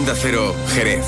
Onda Cero, Jerez.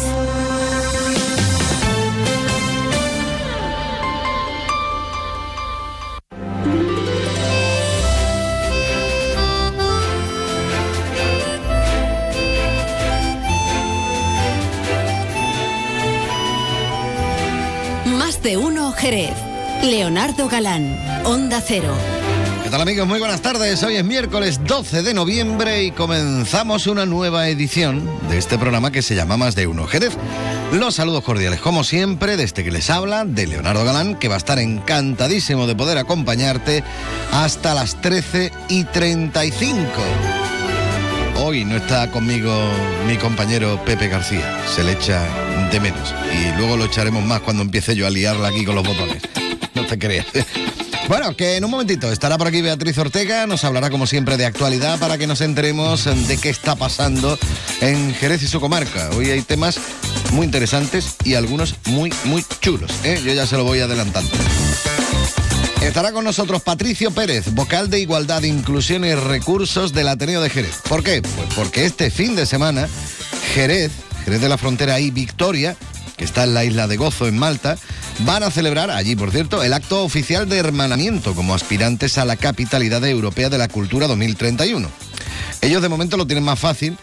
Más de uno Jerez. Leonardo Galán, Onda Cero. ¿Qué tal, amigos? Muy buenas tardes. Hoy es miércoles 12 de noviembre y comenzamos una nueva edición de este programa que se llama Más de uno Jerez. Los saludos cordiales, como siempre, de este que les habla, de Leonardo Galán, que va a estar encantadísimo de poder acompañarte hasta las 13:35. Hoy no está conmigo mi compañero Pepe García, se le echa de menos y luego lo echaremos más cuando empiece yo a liarla aquí con los botones. No te creas. Bueno, que en un momentito estará por aquí Beatriz Ortega, nos hablará como siempre de actualidad para que nos enteremos de qué está pasando en Jerez y su comarca. Hoy hay temas muy interesantes y algunos muy chulos, ¿eh? Yo ya se lo voy adelantando. Estará con nosotros Patricio Pérez, vocal de Igualdad, Inclusión y Recursos del Ateneo de Jerez. ¿Por qué? Pues porque este fin de semana Jerez de la Frontera y Victoria, que está en la isla de Gozo, en Malta, van a celebrar, allí por cierto, el acto oficial de hermanamiento como aspirantes a la Capitalidad Europea de la Cultura 2031. Ellos de momento lo tienen más fácil,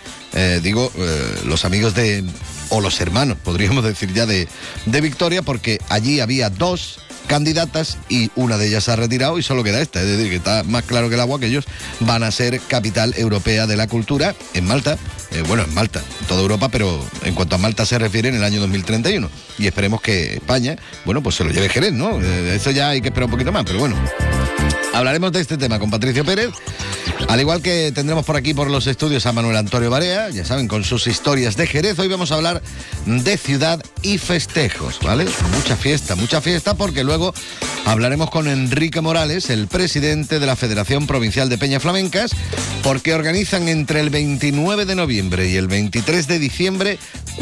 los amigos o los hermanos, podríamos decir ya, de Victoria, porque allí había dos candidatas y una de ellas se ha retirado y solo queda esta, es decir, que está más claro que el agua que ellos van a ser Capital Europea de la Cultura en Malta, en Malta, en toda Europa, pero en cuanto a Malta se refiere en el año 2031 y esperemos que España, pues se lo lleve Jerez, ¿no? Eso ya hay que esperar un poquito más, pero bueno. Hablaremos de este tema con Patricio Pérez, al igual que tendremos por aquí por los estudios a Manuel Antonio Barea, ya saben, con sus historias de Jerez. Hoy vamos a hablar de ciudad y festejos, ¿vale? Mucha fiesta, porque luego hablaremos con Enrique Morales, el presidente de la Federación Provincial de Peñas Flamencas, porque organizan entre el 29 de noviembre y el 23 de diciembre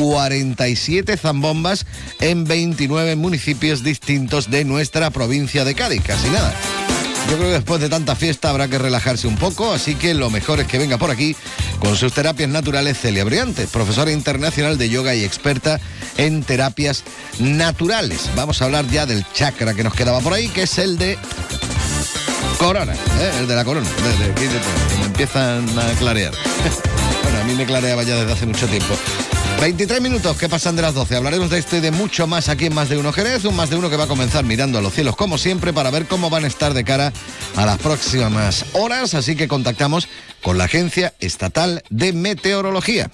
47 zambombas en 29 municipios distintos de nuestra provincia de Cádiz, casi nada. Yo creo que después de tanta fiesta habrá que relajarse un poco, así que lo mejor es que venga por aquí con sus terapias naturales Celia Briantes, profesora internacional de yoga y experta en terapias naturales. Vamos a hablar ya del chakra que nos quedaba por ahí, que es el de corona, el de la corona, que me empiezan a clarear. Bueno, a mí me clareaba ya desde hace mucho tiempo. 23 minutos que pasan de las 12. Hablaremos de esto y de mucho más aquí en Más de Uno Jerez. Un Más de Uno que va a comenzar mirando a los cielos como siempre para ver cómo van a estar de cara a las próximas horas. Así que contactamos con la Agencia Estatal de Meteorología.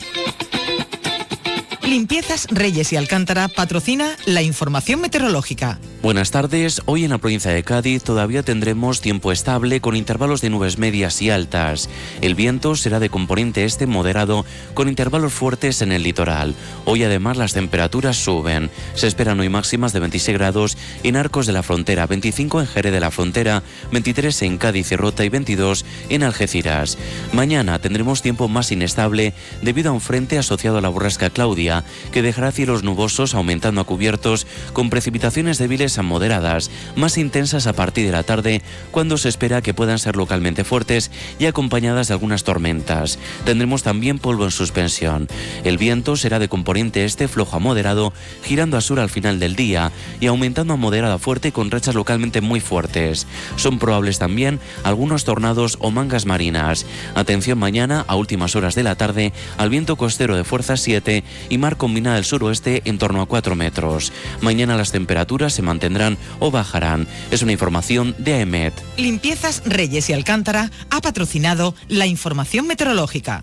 Limpiezas Reyes y Alcántara patrocina la información meteorológica. Buenas tardes. Hoy en la provincia de Cádiz todavía tendremos tiempo estable con intervalos de nubes medias y altas. El viento será de componente este moderado con intervalos fuertes en el litoral. Hoy además las temperaturas suben. Se esperan hoy máximas de 26 grados en Arcos de la Frontera, 25 en Jerez de la Frontera, 23 en Cádiz y Rota y 22 en Algeciras. Mañana tendremos tiempo más inestable debido a un frente asociado a la borrasca Claudia, que dejará cielos nubosos aumentando a cubiertos con precipitaciones débiles a moderadas, más intensas a partir de la tarde, cuando se espera que puedan ser localmente fuertes y acompañadas de algunas tormentas. Tendremos también polvo en suspensión. El viento será de componente este flojo a moderado, girando a sur al final del día y aumentando a moderado a fuerte con rachas localmente muy fuertes. Son probables también algunos tornados o mangas marinas. Atención mañana a últimas horas de la tarde al viento costero de fuerza 7 y mar combinada del suroeste en torno a 4 metros. Mañana las temperaturas se mantendrán o bajarán. Es una información de AEMET. Limpiezas Reyes y Alcántara ha patrocinado la información meteorológica.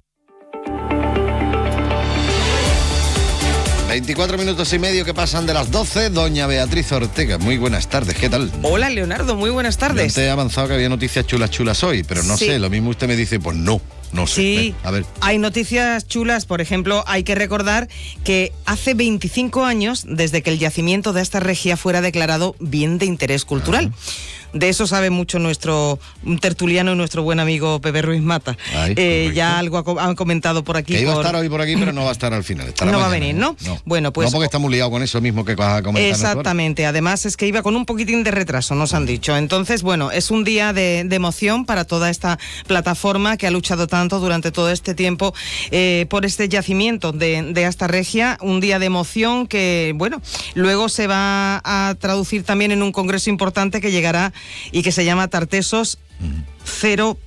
24 minutos y medio que pasan de las 12. Doña Beatriz Ortega, muy buenas tardes, ¿qué tal? Hola, Leonardo, muy buenas tardes. Yo te he avanzado que había noticias chulas hoy, pero no sé, lo mismo usted me dice, pues no sé. Sí, a ver. Hay noticias chulas, por ejemplo, hay que recordar que hace 25 años, desde que el yacimiento de esta regia fuera declarado bien de interés cultural. De eso sabe mucho nuestro tertuliano y nuestro buen amigo Pepe Ruiz Mata. Ya algo han comentado por aquí. Que iba a estar hoy por aquí, pero no va a estar al final. No mañana, va a venir, ¿no? Bueno, pues... No, porque estamos liados con eso mismo que vas a comentar. Exactamente. Además, es que iba con un poquitín de retraso, nos han dicho. Entonces, bueno, es un día de emoción para toda esta plataforma que ha luchado tanto tanto, durante todo este tiempo por este yacimiento de Asta Regia, un día de emoción que, bueno, luego se va a traducir también en un congreso importante que llegará y que se llama Tartesos 0.0,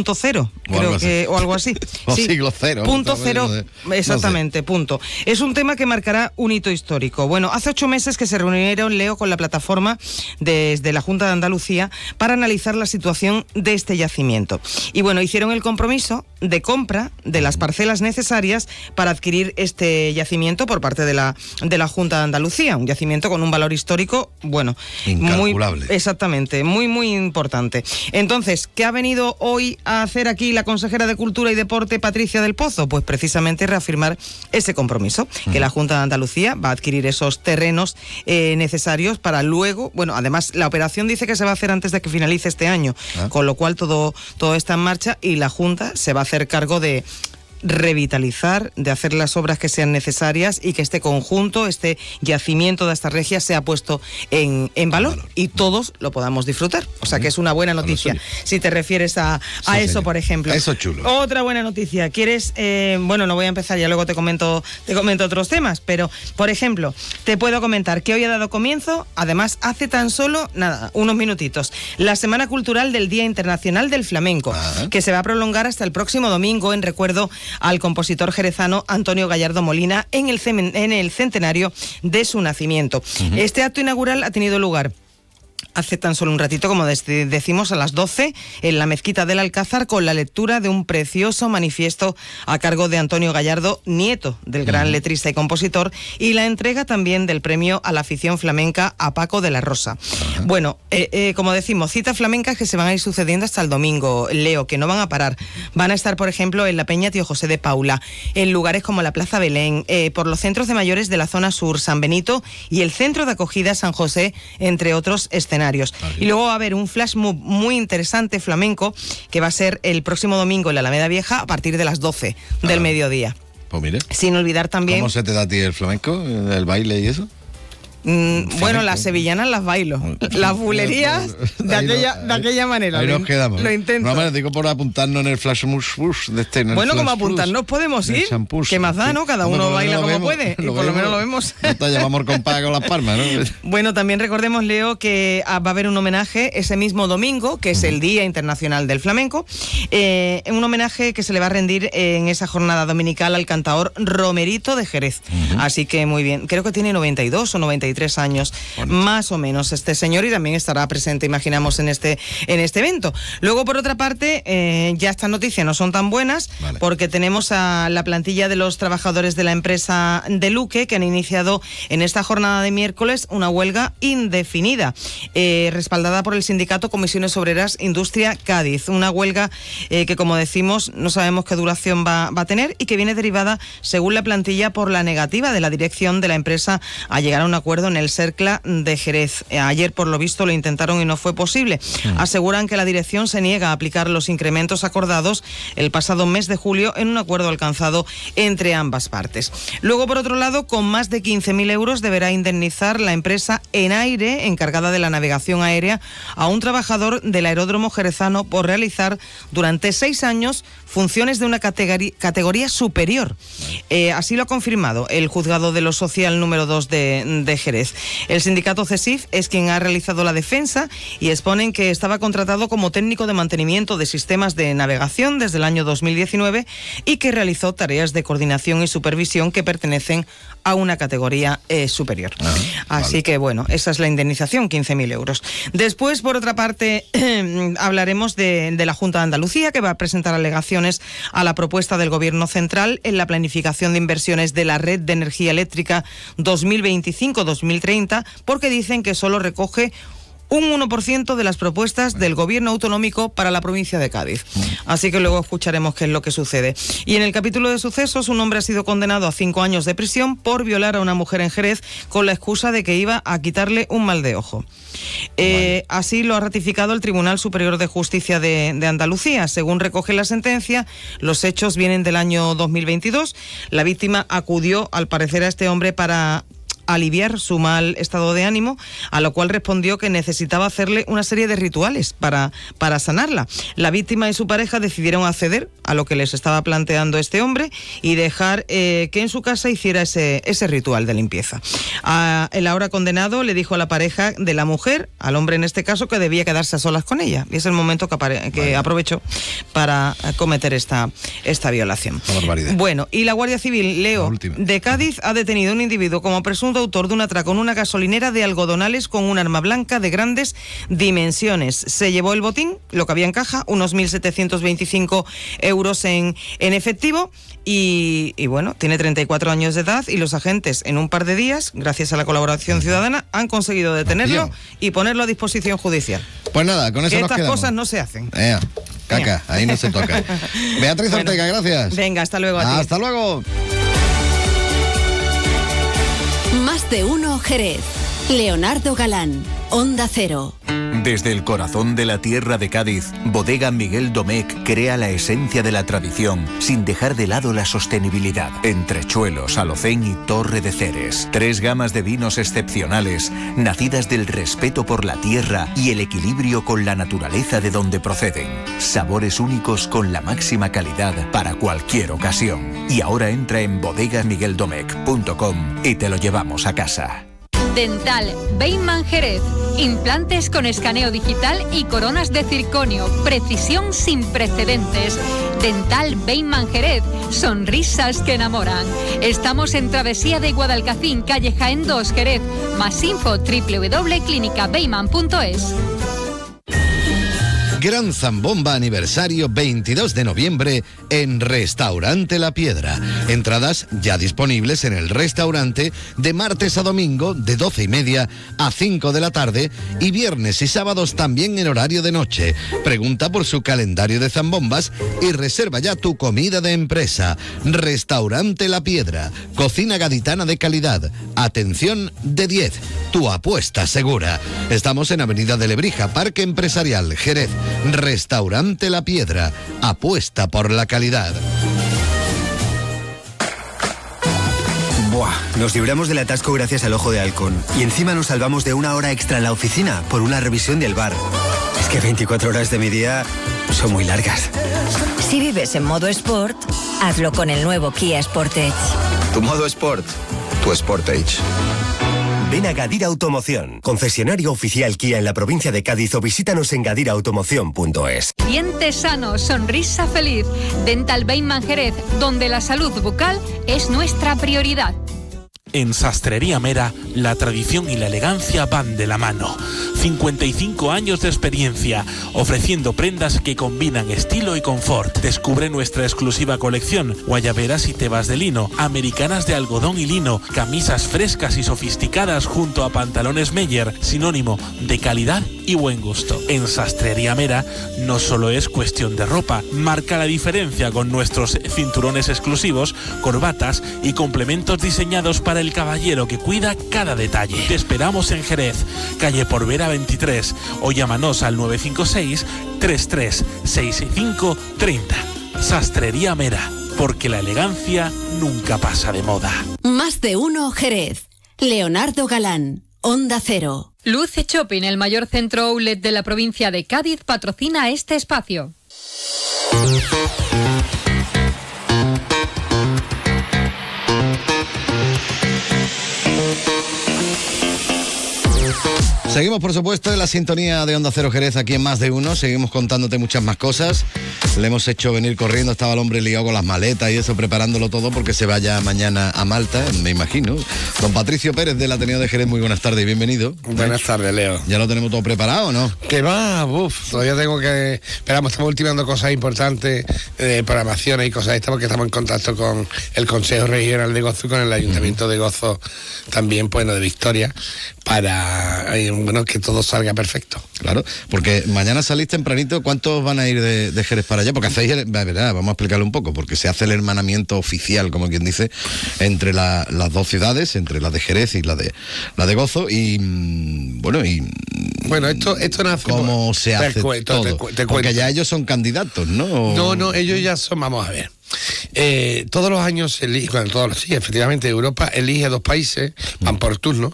creo que, o algo así. O siglo cero. Punto cero, exactamente, punto. Es un tema que marcará un hito histórico. Bueno, hace 8 meses que se reunieron, Leo, con la plataforma desde la Junta de Andalucía para analizar la situación de este yacimiento. Y bueno, hicieron el compromiso de compra de las parcelas necesarias para adquirir este yacimiento por parte de la Junta de Andalucía. Un yacimiento con un valor histórico, bueno, incalculable. Exactamente, muy importante. Entonces, ¿qué ha venido hoy a hacer aquí la consejera de Cultura y Deporte, Patricia del Pozo? Pues precisamente reafirmar ese compromiso, que la Junta de Andalucía va a adquirir esos terrenos necesarios para luego, bueno, además la operación dice que se va a hacer antes de que finalice este año, con lo cual todo está en marcha y la Junta se va a hacer cargo de revitalizar, de hacer las obras que sean necesarias y que este conjunto, este yacimiento de Asta Regia sea puesto en valor y todos lo podamos disfrutar. O sea que es una buena noticia si te refieres a eso, señor. Por ejemplo. Eso chulo. Otra buena noticia. ¿Quieres? Bueno, no voy a empezar, ya luego te comento otros temas, pero por ejemplo, te puedo comentar que hoy ha dado comienzo, además hace tan solo, unos minutitos, la Semana Cultural del Día Internacional del Flamenco, que se va a prolongar hasta el próximo domingo en recuerdo al compositor jerezano Antonio Gallardo Molina en el centenario de su nacimiento. Este acto inaugural ha tenido lugar hace tan solo un ratito, como decimos, a las 12, en la Mezquita del Alcázar, con la lectura de un precioso manifiesto a cargo de Antonio Gallardo, nieto del gran letrista y compositor, y la entrega también del premio a la afición flamenca a Paco de la Rosa. Bueno, como decimos, citas flamencas que se van a ir sucediendo hasta el domingo, Leo, que no van a parar. Van a estar, por ejemplo, en la Peña Tío José de Paula, en lugares como la Plaza Belén, por los centros de mayores de la zona sur, San Benito, y el Centro de Acogida San José, entre otros escenarios. Y luego va a haber un flash mob muy interesante flamenco que va a ser el próximo domingo en la Alameda Vieja a partir de las 12 del mediodía. Pues mire. Sin olvidar también... ¿Cómo se te da a ti el flamenco, el baile y eso? Bueno, las sevillanas las bailo. Las bulerías de aquella manera. Ahí nos quedamos. Lo intento. No, me digo por apuntarnos en el flash push de este. Bueno, como apuntarnos podemos ir. ¿Qué más da, no? Cada uno baila como puede. Y por lo menos lo vemos. No te llamamos compadre con las palmas, ¿no? Bueno, también recordemos, Leo, que va a haber un homenaje ese mismo domingo, que es el Día Internacional del Flamenco. Un homenaje que se le va a rendir en esa jornada dominical al cantaor Romerito de Jerez. Así que muy bien. Creo que tiene 92 o 93 años, más o menos, este señor, y también estará presente, imaginamos, en este evento. Luego, por otra parte, ya estas noticias no son tan buenas, porque tenemos a la plantilla de los trabajadores de la empresa de Luque, que han iniciado en esta jornada de miércoles una huelga indefinida, respaldada por el sindicato Comisiones Obreras Industria Cádiz. Una huelga que, como decimos, no sabemos qué duración va a tener y que viene derivada, según la plantilla, por la negativa de la dirección de la empresa a llegar a un acuerdo en el Cercla de Jerez. Ayer, por lo visto, lo intentaron y no fue posible. Aseguran que la dirección se niega a aplicar los incrementos acordados el pasado mes de julio en un acuerdo alcanzado entre ambas partes. Luego, por otro lado, con más de 15.000 euros deberá indemnizar la empresa Enaire, encargada de la navegación aérea, a un trabajador del aeródromo jerezano por realizar durante 6 años funciones de una categoría superior. Así lo ha confirmado el juzgado de lo social número 2 de Jerez. El sindicato CESIF es quien ha realizado la defensa y exponen que estaba contratado como técnico de mantenimiento de sistemas de navegación desde el año 2019 y que realizó tareas de coordinación y supervisión que pertenecen a una categoría superior. Así que, bueno, esa es la indemnización, 15.000 euros. Después, por otra parte, hablaremos de la Junta de Andalucía, que va a presentar alegaciones a la propuesta del Gobierno Central en la planificación de inversiones de la red de energía eléctrica 2025-2030, porque dicen que solo recoge un 1% de las propuestas del gobierno autonómico para la provincia de Cádiz. Así que luego escucharemos qué es lo que sucede. Y en el capítulo de sucesos, un hombre ha sido condenado a 5 años de prisión por violar a una mujer en Jerez con la excusa de que iba a quitarle un mal de ojo. Así lo ha ratificado el Tribunal Superior de Justicia de Andalucía. Según recoge la sentencia, los hechos vienen del año 2022. La víctima acudió, al parecer, a este hombre para aliviar su mal estado de ánimo, a lo cual respondió que necesitaba hacerle una serie de rituales para sanarla. La víctima y su pareja decidieron acceder a lo que les estaba planteando este hombre y dejar que en su casa hiciera ese ritual de limpieza. El ahora condenado le dijo a la pareja de la mujer, al hombre en este caso, que debía quedarse a solas con ella. Y es el momento que aprovechó para cometer esta violación. Bueno, y la Guardia Civil, Leo, de Cádiz, ha detenido a un individuo como presunto autor de un atraco en una gasolinera de Algodonales con un arma blanca de grandes dimensiones. Se llevó el botín, lo que había en caja, unos 1.725 euros en efectivo, y bueno, tiene 34 años de edad, y los agentes en un par de días, gracias a la colaboración ciudadana, han conseguido detenerlo y ponerlo a disposición judicial. Pues nada, con eso que nos estas quedamos. Cosas no se hacen. Caca, ahí no se toca. Beatriz Ortega, gracias. Venga, hasta luego a ti. Hasta luego. Más de uno Jerez. Leonardo Galán, Onda Cero. Desde el corazón de la tierra de Cádiz, Bodega Miguel Domecq crea la esencia de la tradición sin dejar de lado la sostenibilidad. Entrechuelos, Alocén y Torre de Ceres. 3 gamas de vinos excepcionales, nacidas del respeto por la tierra y el equilibrio con la naturaleza de donde proceden. Sabores únicos con la máxima calidad para cualquier ocasión. Y ahora entra en bodegasmigueldomecq.com y te lo llevamos a casa. Dental Beiman Jerez. Implantes con escaneo digital y coronas de circonio. Precisión sin precedentes. Dental Beiman Jerez. Sonrisas que enamoran. Estamos en Travesía de Guadalcacín, calle Jaén 2, Jerez. Más info www.clinicabeiman.es. Gran Zambomba aniversario 22 de noviembre en Restaurante La Piedra. Entradas ya disponibles en el restaurante de martes a domingo de 12:30 a 5 de la tarde y viernes y sábados también en horario de noche. Pregunta por su calendario de zambombas y reserva ya tu comida de empresa. Restaurante La Piedra. Cocina gaditana de calidad. Atención de 10. Tu apuesta segura. Estamos en Avenida de Lebrija, Parque Empresarial, Jerez. Restaurante La Piedra. Apuesta por la calidad. Buah, nos libramos del atasco gracias al Ojo de Halcón. Y encima nos salvamos de 1 hora extra en la oficina por una revisión del bar. Es que 24 horas de mi día son muy largas. Si vives en modo Sport, hazlo con el nuevo Kia Sportage. Tu modo Sport, tu Sportage. Ven a Gadir Automoción, concesionario oficial Kia en la provincia de Cádiz, o visítanos en gadirautomoción.es. Dientes sanos, sonrisa feliz. Dental Beiman Jerez, donde la salud bucal es nuestra prioridad. En Sastrería Mera, la tradición y la elegancia van de la mano. 55 años de experiencia, ofreciendo prendas que combinan estilo y confort. Descubre nuestra exclusiva colección: guayaberas y tebas de lino, americanas de algodón y lino, camisas frescas y sofisticadas junto a pantalones Meyer, sinónimo de calidad y buen gusto. En Sastrería Mera no solo es cuestión de ropa, marca la diferencia con nuestros cinturones exclusivos, corbatas y complementos diseñados para el caballero que cuida cada detalle. Te esperamos en Jerez, calle Porvera 23, o llámanos al 956 3365 30. Sastrería Mera, porque la elegancia nunca pasa de moda. Más de uno Jerez. Leonardo Galán, Onda Cero. Luce Shopping, el mayor centro outlet de la provincia de Cádiz, patrocina este espacio. Seguimos, por supuesto, en la sintonía de Onda Cero Jerez, aquí en Más de Uno. Seguimos contándote muchas más cosas. Le hemos hecho venir corriendo, estaba el hombre liado con las maletas y eso, preparándolo todo porque se vaya mañana a Malta, me imagino. Don Patricio Pérez del Ateneo de Jerez, muy buenas tardes y bienvenido. Buenas tardes, Leo. ¿Ya lo tenemos todo preparado o no? Que va, todavía tengo que... Esperamos, estamos ultimando cosas importantes, programaciones y cosas de estas, porque estamos en contacto con el Consejo Regional de Gozo y con el Ayuntamiento de Gozo también, bueno, de Victoria, para que todo salga perfecto. Claro, porque mañana salís tempranito. ¿Cuántos van a ir de Jerez para allá? Porque hacéis, verdad, vamos a explicarlo un poco, porque se hace el hermanamiento oficial, como quien dice, entre las dos ciudades, entre la de Jerez y la de Gozo, y bueno, esto nace... ¿Cómo se hace todo? Te porque ya ellos son candidatos, ¿no? No, ellos ya son, vamos a ver. todos los años se elige, sí, efectivamente, Europa elige 2 países, van por turno,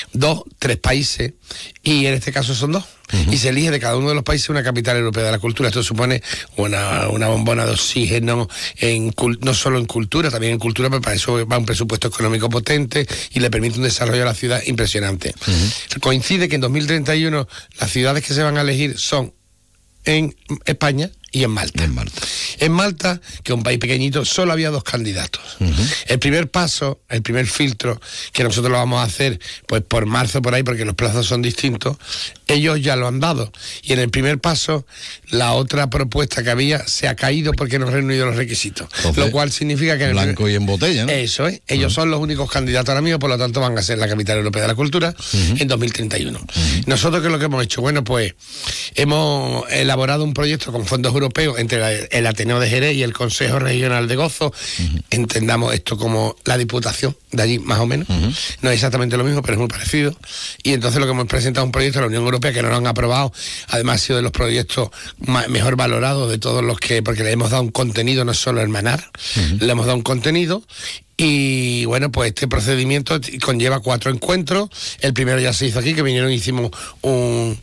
3 países, y en este caso son 2. Y se elige de cada uno de los países una capital europea de la cultura. Esto supone una bombona de oxígeno, no solo en cultura, también en cultura, pero para eso va un presupuesto económico potente y le permite un desarrollo a la ciudad impresionante. Coincide que en 2031 las ciudades que se van a elegir son en España y en Malta. En Malta, que es un país pequeñito, solo había 2 candidatos. El primer paso, el primer filtro, que nosotros lo vamos a hacer pues por marzo, por ahí, porque los plazos son distintos, ellos ya lo han dado. Y en el primer paso, la otra propuesta que había se ha caído porque no ha reunido los requisitos. Entonces, lo cual significa que... Blanco y en botella, ¿no? Eso es. Ellos son los únicos candidatos ahora mismo, por lo tanto van a ser la capital europea de la cultura en 2031. Nosotros, ¿qué es lo que hemos hecho? Bueno, pues hemos elaborado un proyecto con fondos europeos entre el Ateneo de Jerez y el Consejo Regional de Gozo. Entendamos esto como la Diputación de allí, más o menos. No es exactamente lo mismo, pero es muy parecido. Y entonces lo que hemos presentado es un proyecto de la Unión Europea que no lo han aprobado. Además ha sido de los proyectos mejor valorados de todos los que, porque le hemos dado un contenido, no solo hermanar, le hemos dado un contenido. Y bueno, pues este procedimiento conlleva 4 encuentros. El primero ya se hizo aquí, que vinieron y hicimos un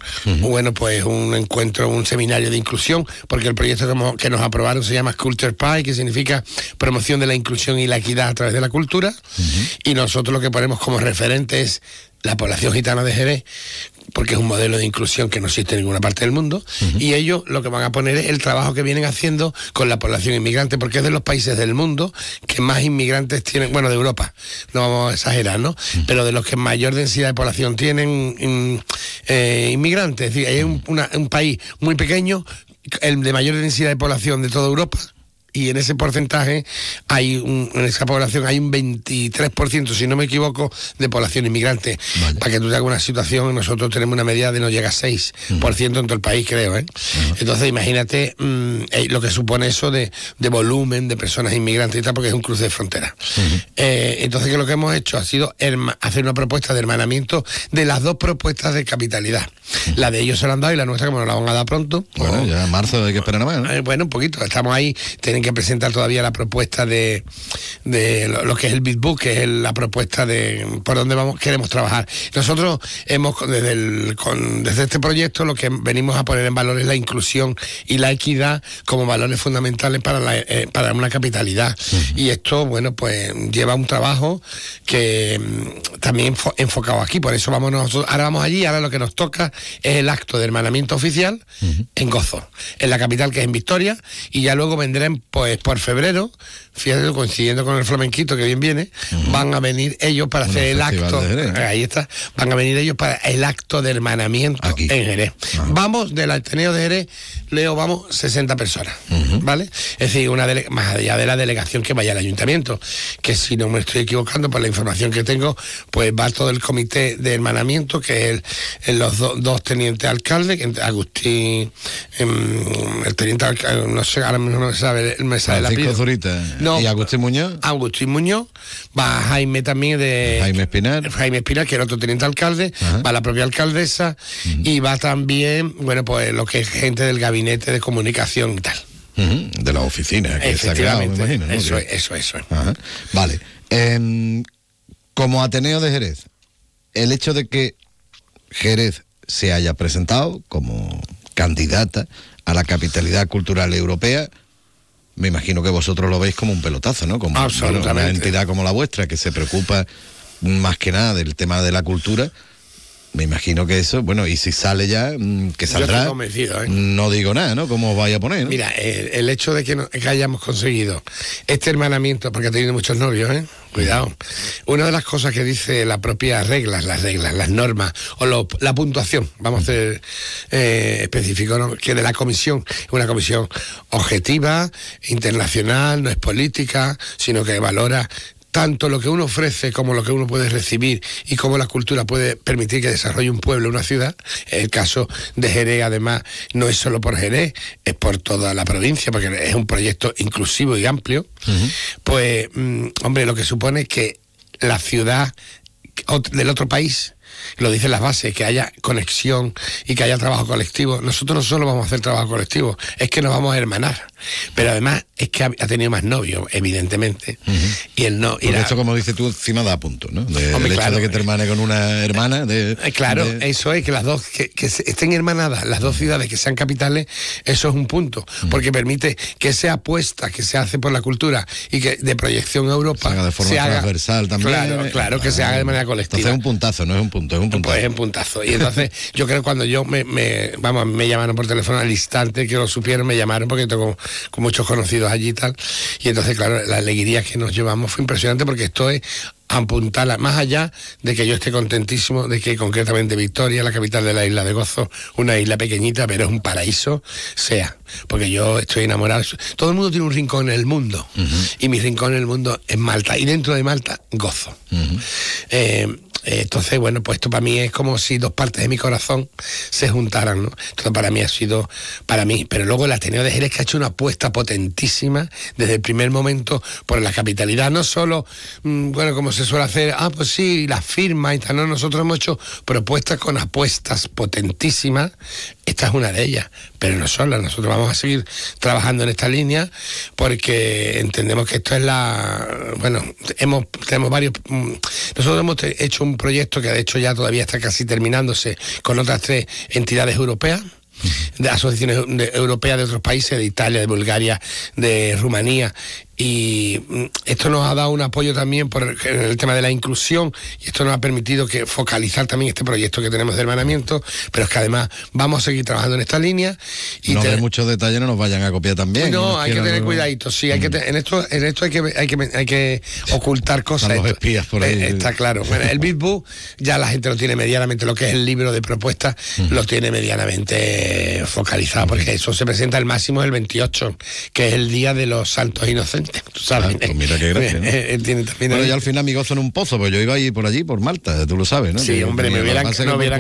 encuentro, un seminario de inclusión, porque el proyecto que nos aprobaron se llama Culture Pie, que significa promoción de la inclusión y la equidad a través de la cultura. Y nosotros lo que ponemos como referente es la población gitana de Jerez, porque es un modelo de inclusión que no existe en ninguna parte del mundo, y ellos lo que van a poner es el trabajo que vienen haciendo con la población inmigrante, porque es de los países del mundo que más inmigrantes tienen, bueno, de Europa, no vamos a exagerar, ¿no? Pero de los que mayor densidad de población tienen inmigrantes. Es decir, hay un país muy pequeño, el de mayor densidad de población de toda Europa, y en ese porcentaje en esa población hay un 23%, si no me equivoco, de población inmigrante. Vale. Para que tú te hagas una situación, nosotros tenemos una media de no llega a 6% en todo el país, creo, ¿eh? Entonces imagínate lo que supone eso de volumen de personas inmigrantes y tal, porque es un cruce de frontera. Entonces que lo que hemos hecho ha sido hacer una propuesta de hermanamiento de las 2 propuestas de capitalidad. La de ellos se la han dado y la nuestra, como nos la van a dar pronto. Bueno, ya en marzo hay que esperar nada más, ¿no? Bueno, un poquito, estamos ahí. Tienen que presentar todavía la propuesta de lo que es el Big Book, que es la propuesta de por dónde queremos trabajar. Nosotros hemos, desde este proyecto, lo que venimos a poner en valor es la inclusión y la equidad como valores fundamentales para una capitalidad. Y esto, bueno, pues lleva un trabajo que también enfocado aquí. Por eso ahora vamos allí, ahora lo que nos toca es el acto de hermanamiento oficial en Gozo, en la capital, que es en Victoria, y ya luego vendrán pues por febrero, fíjate, coincidiendo con el flamenquito que bien viene, van a venir ellos para hacer el acto, ahí está, van a venir ellos para el acto de hermanamiento aquí en Jerez. Vamos del Ateneo de Jerez, Leo, vamos 60 personas, ¿vale? Es decir, más allá de la delegación que vaya al ayuntamiento, que si no me estoy equivocando por la información que tengo, pues va todo el comité de hermanamiento, que es los dos tenientes alcaldes, Agustín, el teniente alcalde, no sé, ahora mismo no me sabe la pila. ¿Y Agustín Muñoz? Agustín Muñoz, va Jaime también Jaime Espinar, que era otro teniente alcalde, va la propia alcaldesa, y va también, bueno, pues lo que es gente del gabinete de comunicación y tal. De la oficina, que efectivamente, se ha creado, me imagino, ¿no? Eso es. Vale. Como Ateneo de Jerez, el hecho de que Jerez se haya presentado como candidata a la capitalidad cultural europea, me imagino que vosotros lo veis como un pelotazo, ¿no? Como una entidad como la vuestra, que se preocupa más que nada del tema de la cultura. Me imagino que eso, bueno, y si sale ya, que saldrá. Yo estoy convencido, ¿eh? No digo nada, ¿no? ¿Cómo os vais a poner, ¿no? Mira, el hecho de que hayamos conseguido este hermanamiento, porque ha tenido muchos novios, ¿eh? Cuidado. Una de las cosas que dice la propia las normas, o la puntuación, vamos a ser específicos, ¿no? Que de la comisión, es una comisión objetiva, internacional, no es política, sino que valora tanto lo que uno ofrece como lo que uno puede recibir y cómo la cultura puede permitir que desarrolle un pueblo, una ciudad. El caso de Jerez, además, no es solo por Jerez, es por toda la provincia, porque es un proyecto inclusivo y amplio. Pues, hombre, lo que supone es que la ciudad del otro país lo dicen las bases, que haya conexión y que haya trabajo colectivo. Nosotros no solo vamos a hacer trabajo colectivo, es que nos vamos a hermanar. Pero además es que ha tenido más novios, evidentemente. Y él no. Porque esto, como dices tú, encima da punto, ¿no? Hombre, el hecho de que te hermane con una hermana. Eso es, que las dos, que estén hermanadas, las dos ciudades que sean capitales, eso es un punto. Porque permite que esa apuesta que se hace por la cultura y que de proyección a Europa se haga de forma transversal también. Claro, que se haga de manera colectiva. Entonces es un puntazo, no es un punto, es un puntazo. Pues es un puntazo. Y entonces yo creo que cuando yo me llamaron por teléfono al instante que lo supieron, me llamaron porque tengo con muchos conocidos allí y tal. Y entonces, claro, la alegría que nos llevamos fue impresionante, porque esto es apuntarla, más allá de que yo esté contentísimo de que concretamente Victoria, la capital de la isla de Gozo, una isla pequeñita pero es un paraíso, sea, porque yo estoy enamorado. Todo el mundo tiene un rincón en el mundo, y mi rincón en el mundo es Malta, y dentro de Malta, Gozo. Entonces, bueno, pues esto para mí es como si dos partes de mi corazón se juntaran, ¿no? Entonces para mí ha sido, pero luego el Ateneo de Jerez, que ha hecho una apuesta potentísima desde el primer momento por la capitalidad, no solo, bueno, como se suele hacer, pues sí, las firmas y tal, no, nosotros hemos hecho propuestas con apuestas potentísimas. Esta es una de ellas, pero no sola. Nosotros vamos a seguir trabajando en esta línea porque entendemos que esto es tenemos varios. Nosotros hemos hecho un proyecto que de hecho ya todavía está casi terminándose con otras 3 entidades europeas, de asociaciones europeas de otros países, de Italia, de Bulgaria, de Rumanía. Y esto nos ha dado un apoyo también por el tema de la inclusión, y esto nos ha permitido focalizar también este proyecto que tenemos de hermanamiento, pero es que además vamos a seguir trabajando en esta línea. Y no de muchos detalles, no nos vayan a copiar también. No, hay que tener cuidadito, sí, hay que en esto hay que ocultar cosas. Están los espías por ahí. Está claro. Bueno, el Big Book ya la gente lo tiene medianamente, lo que es el libro de propuestas, lo tiene medianamente focalizado, porque eso se presenta el máximo el 28, que es el Día de los Santos Inocentes. Tú sabes. Pues mira qué gracia, ¿no? Tiene también bueno, ya al final mi Gozo en un pozo, pues yo iba a ir por allí, por Malta, tú lo sabes, ¿no? Sí, hombre, me hubieran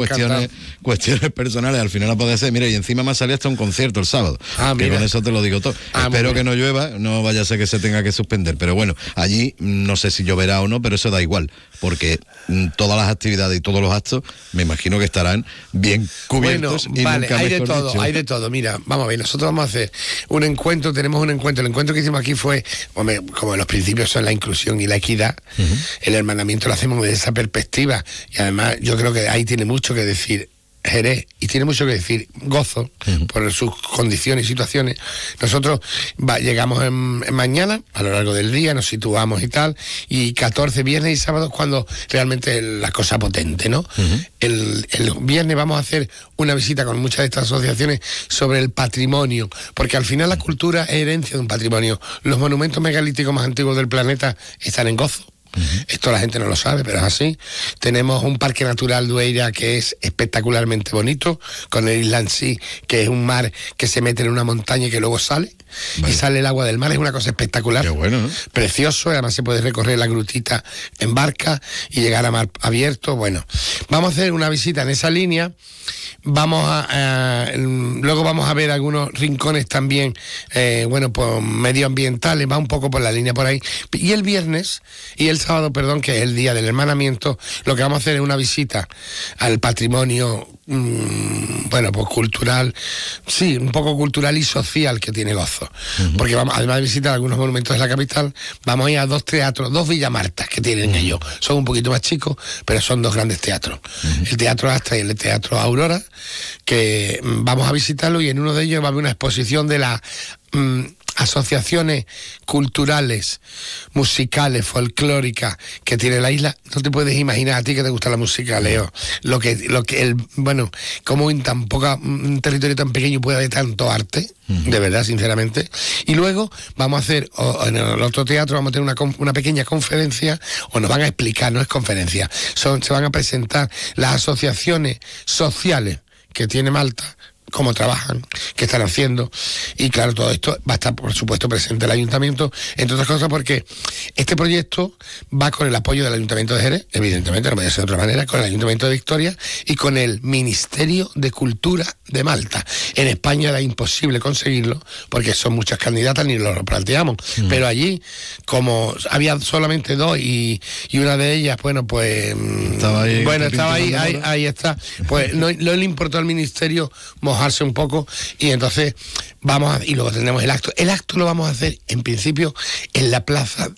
cuestiones personales, al final no puede ser. Mira, y encima me ha salido hasta un concierto el sábado, que con eso te lo digo todo. Espero que no llueva, no vaya a ser que se tenga que suspender, pero bueno, allí no sé si lloverá o no, pero eso da igual, porque todas las actividades y todos los actos me imagino que estarán bien cubiertos. Bueno, vale, hay de todo. Mira, vamos a ver, nosotros vamos a hacer un encuentro, tenemos un encuentro. El encuentro que hicimos aquí fue, como los principios son la inclusión y la equidad, el hermanamiento lo hacemos desde esa perspectiva, y además yo creo que ahí tiene mucho que decir Jerez, y tiene mucho que decir Gozo, por sus condiciones y situaciones. Nosotros llegamos mañana, a lo largo del día, nos situamos y tal, y 14 viernes y sábados cuando realmente la cosa potente, ¿no? El viernes vamos a hacer una visita con muchas de estas asociaciones sobre el patrimonio, porque al final la cultura es herencia de un patrimonio. Los monumentos megalíticos más antiguos del planeta están en Gozo. Esto la gente no lo sabe, pero es así. Tenemos un parque natural Dueira que es espectacularmente bonito, con el Inland Sea, que es un mar que se mete en una montaña y que luego sale. Y sale el agua del mar, es una cosa espectacular. Qué bueno, ¿no? Precioso, además se puede recorrer la grutita en barca y llegar a mar abierto. Bueno, vamos a hacer una visita en esa línea. Luego vamos a ver algunos rincones también, pues medioambientales, va un poco por la línea por ahí. Y el viernes y el sábado, que es el día del hermanamiento, lo que vamos a hacer es una visita al patrimonio, pues cultural, sí, un poco cultural y social que tiene Gozo. Porque vamos, además de visitar algunos monumentos de la capital, vamos a ir a 2 teatros, 2 Villamartas que tienen ellos. Son un poquito más chicos, pero son 2 grandes teatros. El Teatro Astra y el Teatro Aurora, que vamos a visitarlo, y en uno de ellos va a haber una exposición de las asociaciones culturales, musicales, folclóricas que tiene la isla. No te puedes imaginar, a ti que te gusta la música, Leo, cómo en un territorio tan pequeño puede haber tanto arte, de verdad, sinceramente. Y luego vamos a hacer, en el otro teatro vamos a tener una pequeña conferencia, o nos van a explicar, no es conferencia, se van a presentar las asociaciones sociales que tiene Malta, cómo trabajan, qué están haciendo. Y claro, todo esto va a estar, por supuesto, presente el Ayuntamiento, entre otras cosas porque este proyecto va con el apoyo del Ayuntamiento de Jerez, evidentemente, no puede ser de otra manera, con el Ayuntamiento de Victoria y con el Ministerio de Cultura de Malta. En España era imposible conseguirlo porque son muchas candidatas, ni lo planteamos. Pero allí, como había solamente dos y una de ellas, bueno, pues... Estaba ahí está. Pues no le importó al Ministerio mojarse un poco y entonces y luego tendremos el acto. El acto lo vamos a hacer, en principio, en la plaza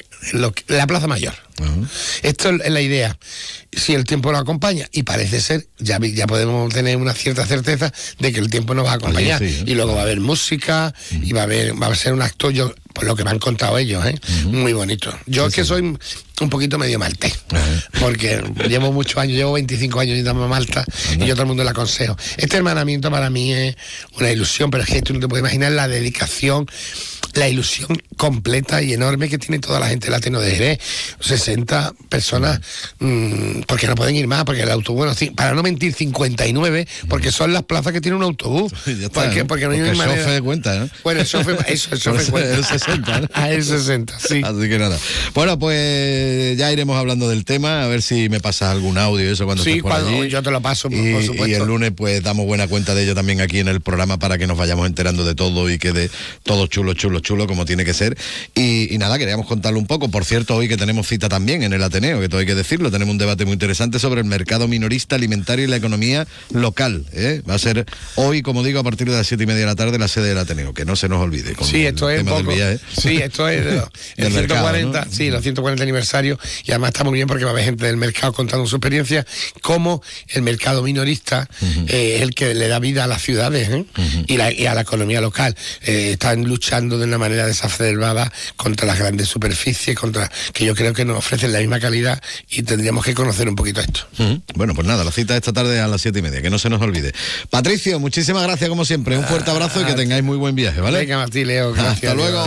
la Plaza Mayor. Esto es la idea. Si el tiempo nos acompaña, y parece ser, ya podemos tener una cierta certeza de que el tiempo nos va a acompañar. Y luego va a haber música y va a ser un acto, por lo que me han contado ellos, muy bonito. Yo es que soy un poquito medio maltés, porque llevo muchos años, llevo 25 años yendo a Malta y yo a todo el mundo le aconsejo. Este hermanamiento para mí es una ilusión, pero es que tú no te puedes imaginar la dedicación, la ilusión completa y enorme que tiene toda la gente del Ateneo de Jerez. 60 personas, porque no pueden ir más, porque el autobús, bueno, para no mentir, 59, porque son las plazas que tiene un autobús. Porque no hay manera. El chofer cuenta, ¿no? Bueno, el chofer cuenta. El 60, ¿no? El 60, sí. Así que nada. Bueno, pues ya iremos hablando del tema, a ver si me pasas algún audio y eso cuando estés por allí. Yo te lo paso, por supuesto. Y el lunes pues damos buena cuenta de ello también aquí en el programa para que nos vayamos enterando de todo y quede todo chulo, como tiene que ser. Y nada, queríamos contarlo un poco. Por cierto, hoy que tenemos cita también en el Ateneo, que todo hay que decirlo, tenemos un debate muy interesante sobre el mercado minorista alimentario y la economía local. Va a ser hoy, como digo, a partir de las 7:30 de la tarde, la sede del Ateneo, que no se nos olvide. Sí, esto es un poco. Sí, esto es el 140, mercado, ¿no? Sí, los 140 aniversarios, y además está muy bien porque va a haber gente del mercado contando su experiencia, cómo el mercado minorista es el que le da vida a las ciudades y a la economía local. Están luchando de una manera desacerbada contra las grandes superficies, que yo creo que nos ofrecen la misma calidad, y tendríamos que conocer un poquito esto. Bueno, pues nada, la cita esta tarde a las 7:30, que no se nos olvide. Patricio, muchísimas gracias como siempre, un fuerte abrazo y que tengáis muy buen viaje, ¿vale? Venga, Martí, Leo, gracias. Hasta luego.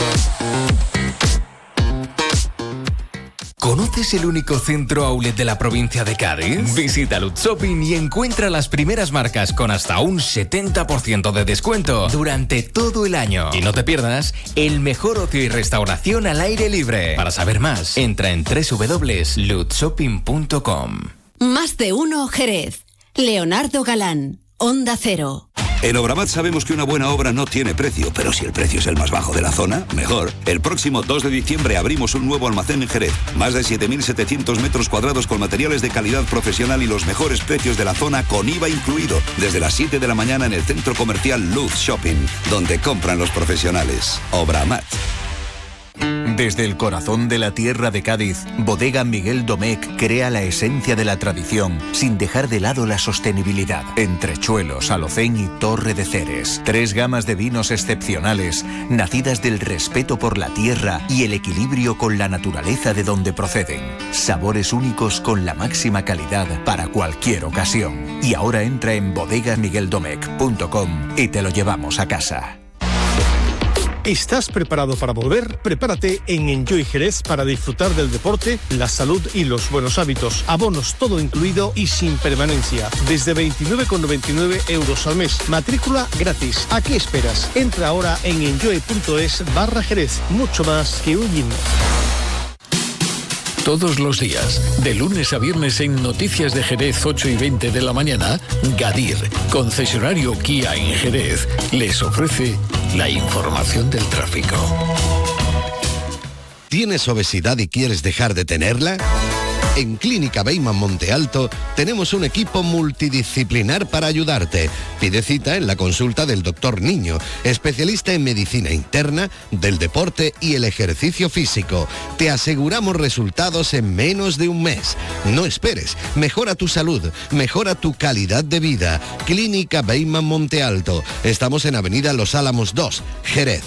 Adiós. ¿Conoces el único centro outlet de la provincia de Cádiz? Visita Lutz Shopping y encuentra las primeras marcas con hasta un 70% de descuento durante todo el año. Y no te pierdas el mejor ocio y restauración al aire libre. Para saber más, entra en www.lutzshopping.com. Más de uno Jerez. Leonardo Galán, Onda Cero. En Obramat sabemos que una buena obra no tiene precio, pero si el precio es el más bajo de la zona, mejor. El próximo 2 de diciembre abrimos un nuevo almacén en Jerez. Más de 7.700 metros cuadrados con materiales de calidad profesional y los mejores precios de la zona con IVA incluido. Desde las 7 de la mañana en el centro comercial Lutz Shopping, donde compran los profesionales. Obramat. Desde el corazón de la tierra de Cádiz, Bodega Miguel Domecq crea la esencia de la tradición sin dejar de lado la sostenibilidad. Entrechuelos, Alocén y Torre de Ceres. 3 gamas de vinos excepcionales, nacidas del respeto por la tierra y el equilibrio con la naturaleza de donde proceden. Sabores únicos con la máxima calidad para cualquier ocasión. Y ahora entra en bodegamigueldomecq.com y te lo llevamos a casa. ¿Estás preparado para volver? Prepárate en Enjoy Jerez para disfrutar del deporte, la salud y los buenos hábitos. Abonos todo incluido y sin permanencia. Desde 29,99 € al mes. Matrícula gratis. ¿A qué esperas? Entra ahora en enjoy.es/Jerez. Mucho más que un gym. Todos los días, de lunes a viernes en Noticias de Jerez 8:20 de la mañana, Gadir, concesionario Kia en Jerez, les ofrece la información del tráfico. ¿Tienes obesidad y quieres dejar de tenerla? En Clínica Beiman Monte Alto tenemos un equipo multidisciplinar para ayudarte. Pide cita en la consulta del Dr. Niño, especialista en medicina interna, del deporte y el ejercicio físico. Te aseguramos resultados en menos de un mes. No esperes, mejora tu salud, mejora tu calidad de vida. Clínica Beiman Monte Alto. Estamos en Avenida Los Álamos 2, Jerez.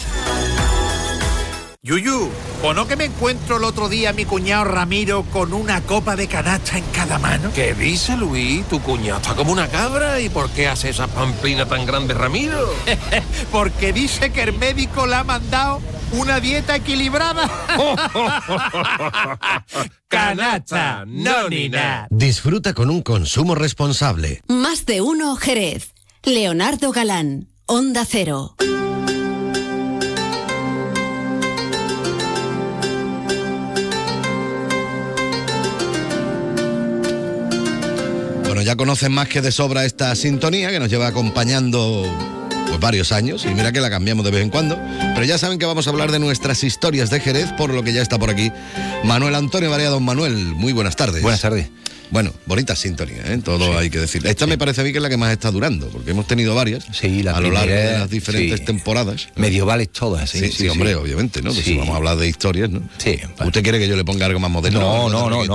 Yuyu, ¿o no que me encuentro el otro día a mi cuñado Ramiro con una copa de canasta en cada mano? ¿Qué dice, Luis? Tu cuñado está como una cabra. ¿Y por qué hace esa pamplina tan grande, Ramiro? Porque dice que el médico le ha mandado una dieta equilibrada. Canasta, no ni nada. Disfruta con un consumo responsable. Más de uno Jerez. Leonardo Galán, Onda Cero. Bueno, ya conocen más que de sobra esta sintonía que nos lleva acompañando pues varios años, y mira que la cambiamos de vez en cuando, pero ya saben que vamos a hablar de nuestras historias de Jerez, por lo que ya está por aquí Manuel Antonio Barea. Don Manuel, muy buenas tardes. Buenas tardes. Bueno, bonita sintonía, ¿eh? Todo sí, hay que decir. Esta me parece a mí que es la que más está durando, porque hemos tenido varias a lo largo de las diferentes temporadas. Medievales todas, sí, hombre, obviamente, ¿no? Pues si vamos a hablar de historias, ¿no? Sí. ¿Usted quiere que yo le ponga algo más moderno?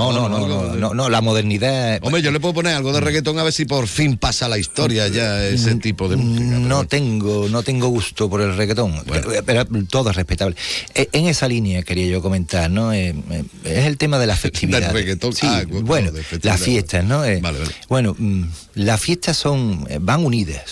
No, la modernidad... Hombre, yo le puedo poner algo de reggaetón a ver si por fin pasa la historia ya ese tipo de música. No tengo gusto por el reggaetón, pero todo es respetable. En esa línea quería yo comentar, ¿no? Es el tema de la festividad. Del reggaetón. Sí, bueno, las fiestas, ¿no? Vale. Bueno, las fiestas van unidas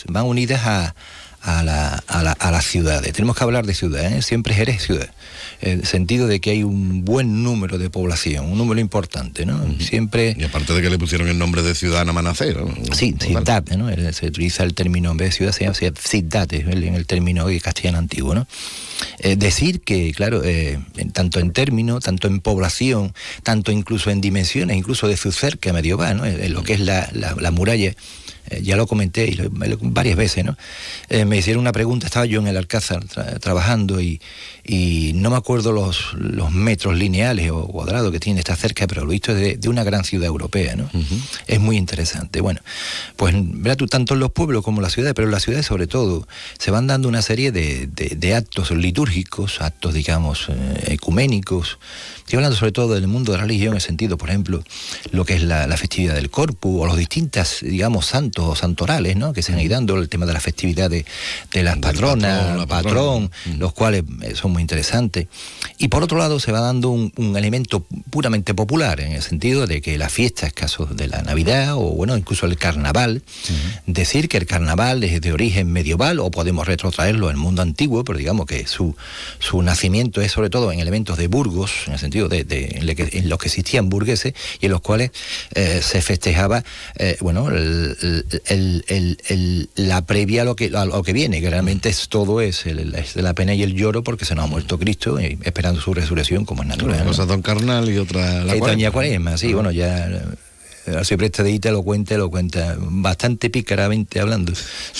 a las ciudades. Tenemos que hablar de ciudad, ¿eh? Siempre Jerez ciudad. En el sentido de que hay un buen número de población, un número importante, ¿no? Siempre... Y aparte de que le pusieron el nombre de ciudad a Manacero, ¿no? Sí, ciudad, ¿no? Se utiliza el término, en vez de ciudad se llama ciudad, en el término castellano antiguo, ¿no? Decir que, claro, tanto en término, tanto en población, tanto incluso en dimensiones, incluso de su cerca medieval, ¿no? En lo que es la muralla, ya lo comenté varias veces, ¿no? Me hicieron una pregunta, estaba yo en el Alcázar trabajando y no me acuerdo los metros lineales o cuadrados que tiene esta cerca, pero lo visto es de una gran ciudad europea, ¿no? Es muy interesante. Bueno, pues verás tú, tanto en los pueblos como en las ciudades, pero en las ciudades sobre todo, se van dando una serie de actos litúrgicos, actos, digamos, ecuménicos. Estoy hablando sobre todo del mundo de la religión, en el sentido, por ejemplo, lo que es la festividad del Corpus, o los distintas, digamos, santos o santorales, ¿no? Que se han ido dando, el tema de la festividad de las patronas, patrón, los cuales son muy interesantes. Y por otro lado se va dando un elemento puramente popular, en el sentido de que las fiestas, casos de la Navidad, o bueno, incluso el carnaval, decir que el carnaval es de origen medieval, o podemos retrotraerlo al mundo antiguo, pero digamos que su nacimiento es sobre todo en elementos de Burgos, en el sentido en los que existían burgueses, y en los cuales se festejaba, la previa a lo que viene, que realmente todo es la pena y el lloro, porque se nos ha muerto Cristo, esperando su resurrección, como es natural. Una cosa Don Carnal y otra la Doña Cuaresma, sí, bueno, ya... El Presta de Ita lo cuenta bastante pícaramente hablando.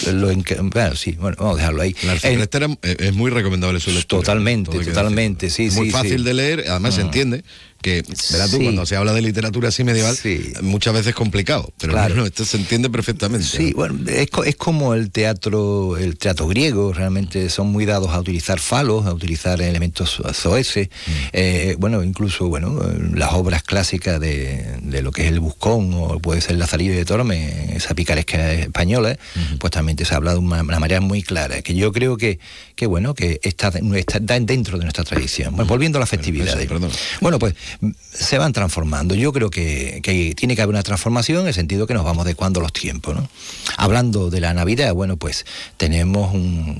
Sí, bueno, vamos a dejarlo ahí. La Arciprestera es muy recomendable su lectura. Totalmente, sí. Muy fácil de leer, además se entiende que, verás tú, cuando se habla de literatura así medieval, muchas veces es complicado, pero claro, esto se entiende perfectamente. Sí, bueno, es como el teatro griego, realmente son muy dados a utilizar falos, a utilizar elementos zoeces, incluso, las obras clásicas de lo que es el Buscón, o puede ser Lazarillo de Tormes, esa picaresca española, pues también se habla de una manera muy clara, que yo creo que está dentro de nuestra tradición. Bueno, volviendo a las festividades. Bueno, pues se van transformando. Yo creo que tiene que haber una transformación en el sentido que nos vamos adecuando a los tiempos, ¿no? Hablando de la Navidad, bueno, pues tenemos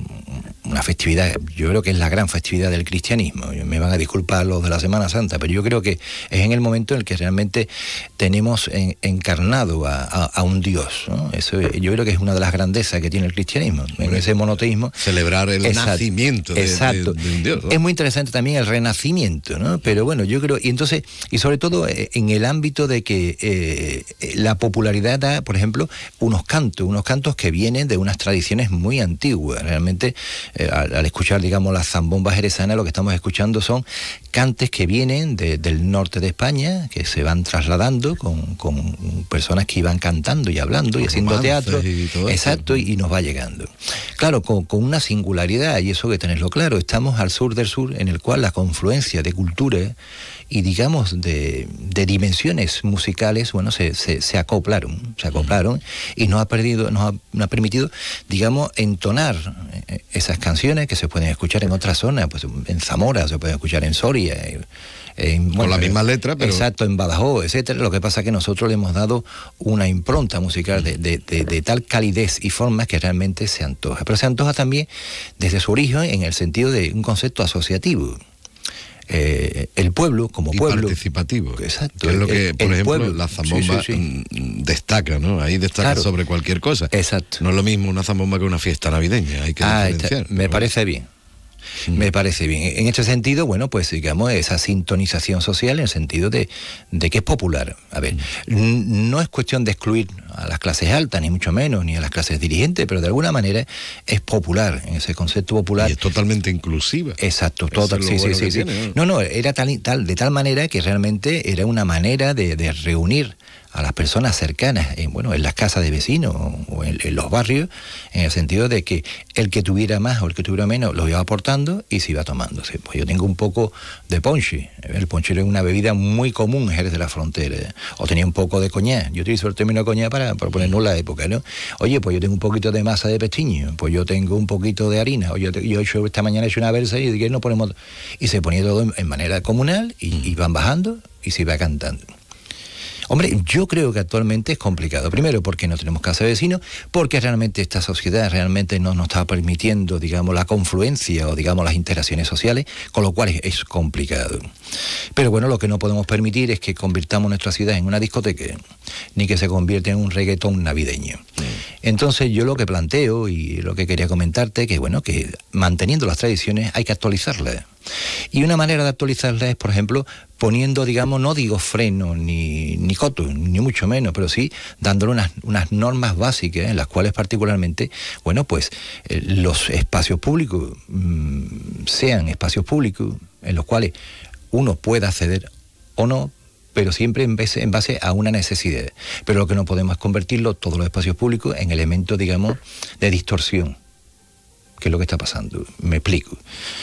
una festividad, yo creo que es la gran festividad del cristianismo. Me van a disculpar los de la Semana Santa, pero yo creo que es en el momento en el que realmente tenemos encarnado a un Dios, ¿no? Eso yo creo que es una de las grandezas que tiene el cristianismo, en ese monoteísmo. Celebrar el nacimiento de un Dios, ¿no? Es muy interesante también el renacimiento, ¿no? Pero bueno, yo creo, y sobre todo en el ámbito de que la popularidad da, por ejemplo, unos cantos que vienen de unas tradiciones muy antiguas. Realmente, al escuchar, digamos, las zambombas jerezanas, lo que estamos escuchando son cantes que vienen del norte de España, que se van trasladando con personas que iban cantando y hablando y haciendo teatro. Exacto, y nos va llegando. Claro, con una singularidad, y eso hay que tenerlo claro, estamos al sur del sur, en el cual la confluencia de cultura y, digamos, de dimensiones musicales, bueno, se acoplaron y nos ha permitido, digamos, entonar esas canciones que se pueden escuchar en otras zonas, pues en Zamora, se pueden escuchar en Soria, con la misma letra, pero... Exacto, en Badajoz, etcétera. Lo que pasa es que nosotros le hemos dado una impronta musical de tal calidez y forma que realmente se antoja. Pero se antoja también desde su origen en el sentido de un concepto asociativo. el pueblo como pueblo participativo. Exacto. Que es lo que, por ejemplo, pueblo, la zambomba destaca, ¿no? Ahí destaca sobre cualquier cosa. Exacto. No es lo mismo una zambomba que una fiesta navideña, hay que diferenciar. Me parece bien. Me parece bien. En este sentido, bueno, pues digamos, esa sintonización social en el sentido de que es popular. A ver, no es cuestión de excluir a las clases altas, ni mucho menos, ni a las clases dirigentes, pero de alguna manera es popular, en ese concepto popular. Y es totalmente inclusiva. Exacto, total, sí. Tiene, ¿no? No, era de tal manera que realmente era una manera de reunir a las personas cercanas, en las casas de vecinos o en los barrios, en el sentido de que el que tuviera más o el que tuviera menos lo iba aportando y se iba tomando. Pues yo tengo un poco de ponche. El ponche era una bebida muy común en Jerez de la Frontera. O tenía un poco de coñac. Yo utilizo el término coñac para ponernos la época, ¿no? Oye, pues yo tengo un poquito de masa de pestiño, pues yo tengo un poquito de harina, o yo esta mañana he hecho una versa y no ponemos... Y se ponía todo en manera comunal y van bajando y se iba cantando. Hombre, yo creo que actualmente es complicado. Primero, porque no tenemos casa de vecinos, porque realmente esta sociedad realmente no nos está permitiendo, digamos, la confluencia o, digamos, las interacciones sociales, con lo cual es complicado. Pero bueno, lo que no podemos permitir es que convirtamos nuestra ciudad en una discoteca, ni que se convierta en un reggaetón navideño. Entonces yo lo que planteo y lo que quería comentarte, que bueno, que manteniendo las tradiciones hay que actualizarlas. Y una manera de actualizarlas es, por ejemplo, poniendo, digamos, no digo freno ni coto, ni mucho menos, pero sí dándole unas normas básicas en las cuales particularmente, bueno, pues los espacios públicos sean espacios públicos en los cuales uno pueda acceder o no, pero siempre en base a una necesidad. Pero lo que no podemos es convertirlo, todos los espacios públicos, en elementos, digamos, de distorsión, que es lo que está pasando. Me explico.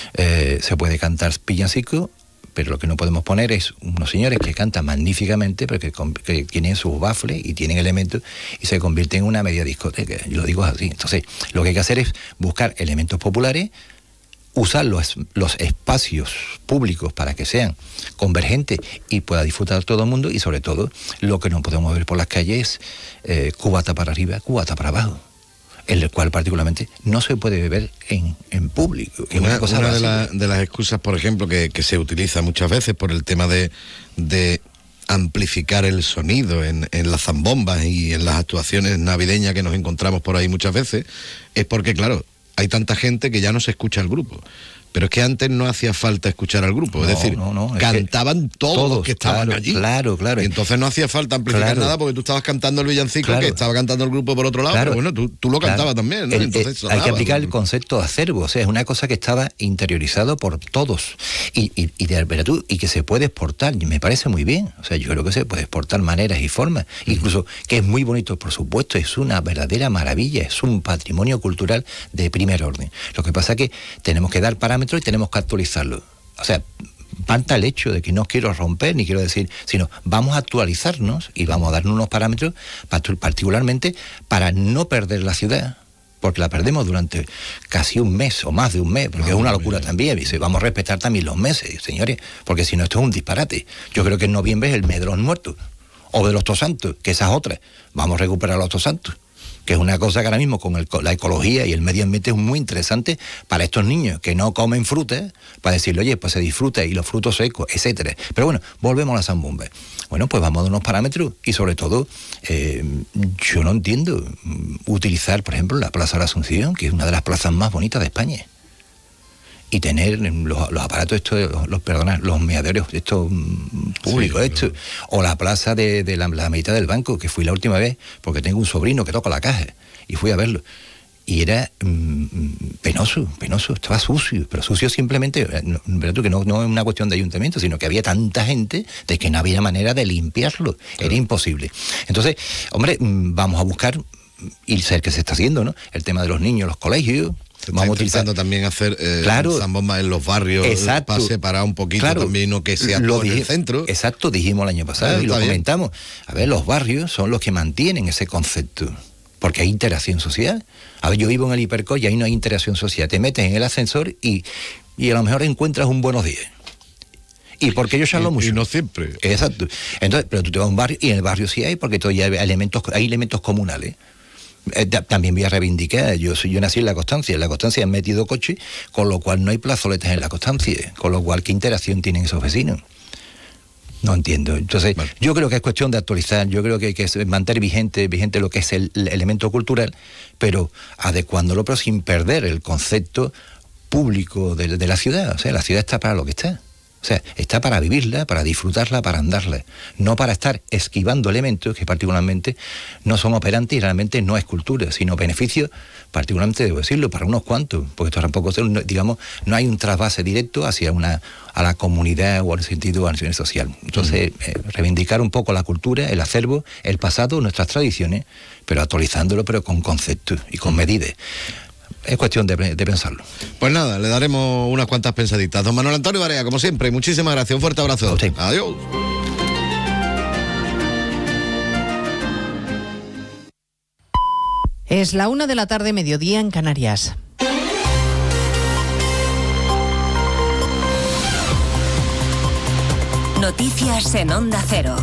Se puede cantar villancico, pero lo que no podemos poner es unos señores que cantan magníficamente, pero que tienen sus bafles y tienen elementos y se convierten en una media discoteca. Yo lo digo así. Entonces, lo que hay que hacer es buscar elementos populares, usar los espacios públicos para que sean convergentes y pueda disfrutar todo el mundo, y sobre todo, lo que no podemos ver por las calles es cubata para arriba, cubata para abajo, en el cual particularmente no se puede beber en público. Que una de las excusas, por ejemplo, que se utiliza muchas veces por el tema de amplificar el sonido en las zambombas y en las actuaciones navideñas que nos encontramos por ahí muchas veces, es porque, claro, hay tanta gente que ya no se escucha el grupo. Pero es que antes no hacía falta escuchar al grupo, es decir, cantaban todos los que estaban allí. Claro. Y entonces no hacía falta amplificar nada porque tú estabas cantando el villancico que estaba cantando el grupo por otro lado, pero bueno, tú lo cantabas también, ¿no? Entonces hay que aplicar el concepto de acervo, o sea, es una cosa que estaba interiorizado por todos y que se puede exportar, y me parece muy bien, o sea, yo creo que se puede exportar maneras y formas, incluso que es muy bonito, por supuesto, es una verdadera maravilla, es un patrimonio cultural de primer orden. Lo que pasa es que tenemos que dar parámetros y tenemos que actualizarlo. O sea, falta el hecho de que no quiero romper, ni quiero decir, sino vamos a actualizarnos y vamos a darnos unos parámetros particularmente para no perder la ciudad, porque la perdemos durante casi un mes o más de un mes, porque es una locura también. Dice, vamos a respetar también los meses, señores, porque si no esto es un disparate. Yo creo que en noviembre es el Medrón muerto, o de los Tosantos, que esa es otra. Vamos a recuperar los Tosantos, que es una cosa que ahora mismo con la ecología y el medio ambiente es muy interesante para estos niños que no comen fruta, para decirle, oye, pues se disfruta, y los frutos secos, etcétera. Pero bueno, volvemos a la zambomba. Bueno, pues vamos a dar unos parámetros y sobre todo, yo no entiendo utilizar, por ejemplo, la Plaza de la Asunción, que es una de las plazas más bonitas de España, y tener los aparatos estos, los meaderos estos públicos, o la plaza de la mitad del banco, que fui la última vez, porque tengo un sobrino que toca la caja, y fui a verlo. Y era penoso, estaba sucio, pero sucio simplemente, ¿verdad? Que no es una cuestión de ayuntamiento, sino que había tanta gente de que no había manera de limpiarlo, era imposible. Entonces, hombre, vamos a buscar, y sé que se está haciendo, ¿no? El tema de los niños, los colegios. Vamos utilizando también hacer zambombas en los barrios, para separar un poquito también, no que sea todo en el centro. Exacto, dijimos el año pasado y lo comentamos. A ver, los barrios son los que mantienen ese concepto, porque hay interacción social. A ver, yo vivo en el Hipercor y ahí no hay interacción social. Te metes en el ascensor y a lo mejor encuentras un buenos días. Y porque yo charlo mucho. Y no siempre. Exacto. Entonces, pero tú te vas a un barrio y en el barrio sí hay, porque todavía hay elementos comunales. También voy a reivindicar, yo nací en La Constancia he metido coche, con lo cual no hay plazoletas en La Constancia, con lo cual ¿qué interacción tienen esos vecinos? No entiendo. Entonces, yo creo que es cuestión de actualizar, yo creo que hay que mantener vigente lo que es el elemento cultural, pero adecuándolo, pero sin perder el concepto público de la ciudad. O sea, la ciudad está para lo que está. O sea, está para vivirla, para disfrutarla, para andarla, no para estar esquivando elementos que particularmente no son operantes y realmente no es cultura, sino beneficio, particularmente debo decirlo, para unos cuantos, porque esto tampoco, digamos, no hay un trasvase directo hacia a la comunidad o al sentido nacional social. Entonces, reivindicar un poco la cultura, el acervo, el pasado, nuestras tradiciones, pero actualizándolo, pero con conceptos y con medidas. Es cuestión de pensarlo. Pues nada, le daremos unas cuantas pensaditas. Don Manuel Antonio Barea, como siempre, muchísimas gracias. Un fuerte abrazo. Adiós. Es la 1:00 p.m, mediodía en Canarias. Noticias en Onda Cero.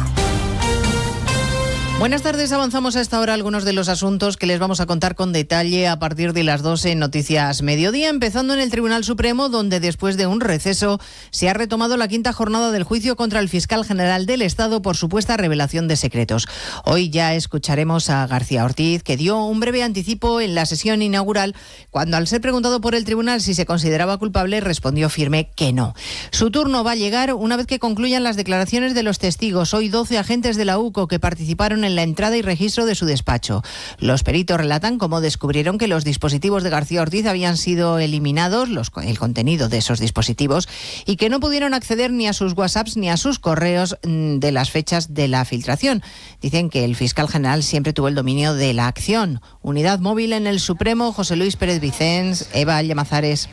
Buenas tardes, avanzamos a esta hora algunos de los asuntos que les vamos a contar con detalle a partir de las 12 en Noticias Mediodía, empezando en el Tribunal Supremo, donde después de un receso se ha retomado la 5ª jornada del juicio contra el fiscal general del Estado por supuesta revelación de secretos. Hoy ya escucharemos a García Ortiz, que dio un breve anticipo en la sesión inaugural, cuando al ser preguntado por el tribunal si se consideraba culpable, respondió firme que no. Su turno va a llegar una vez que concluyan las declaraciones de los testigos, hoy 12 agentes de la UCO que participaron en la entrada y registro de su despacho. Los peritos relatan cómo descubrieron que los dispositivos de García Ortiz habían sido eliminados, el contenido de esos dispositivos, y que no pudieron acceder ni a sus WhatsApps ni a sus correos de las fechas de la filtración. Dicen que el fiscal general siempre tuvo el dominio de la acción. Unidad móvil en el Supremo, José Luis Pérez Vicens, Eva Llamazares.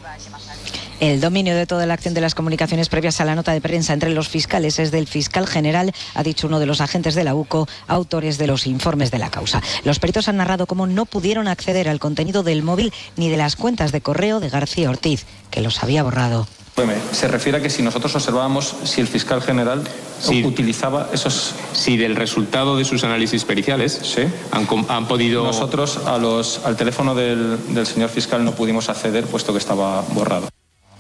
El dominio de toda la acción de las comunicaciones previas a la nota de prensa entre los fiscales es del fiscal general, ha dicho uno de los agentes de la UCO, autores de los informes de la causa. Los peritos han narrado cómo no pudieron acceder al contenido del móvil ni de las cuentas de correo de García Ortiz, que los había borrado. Se refiere a que si nosotros observábamos si el fiscal general utilizaba esos... Si del resultado de sus análisis periciales han podido... Nosotros al teléfono del señor fiscal no pudimos acceder puesto que estaba borrado.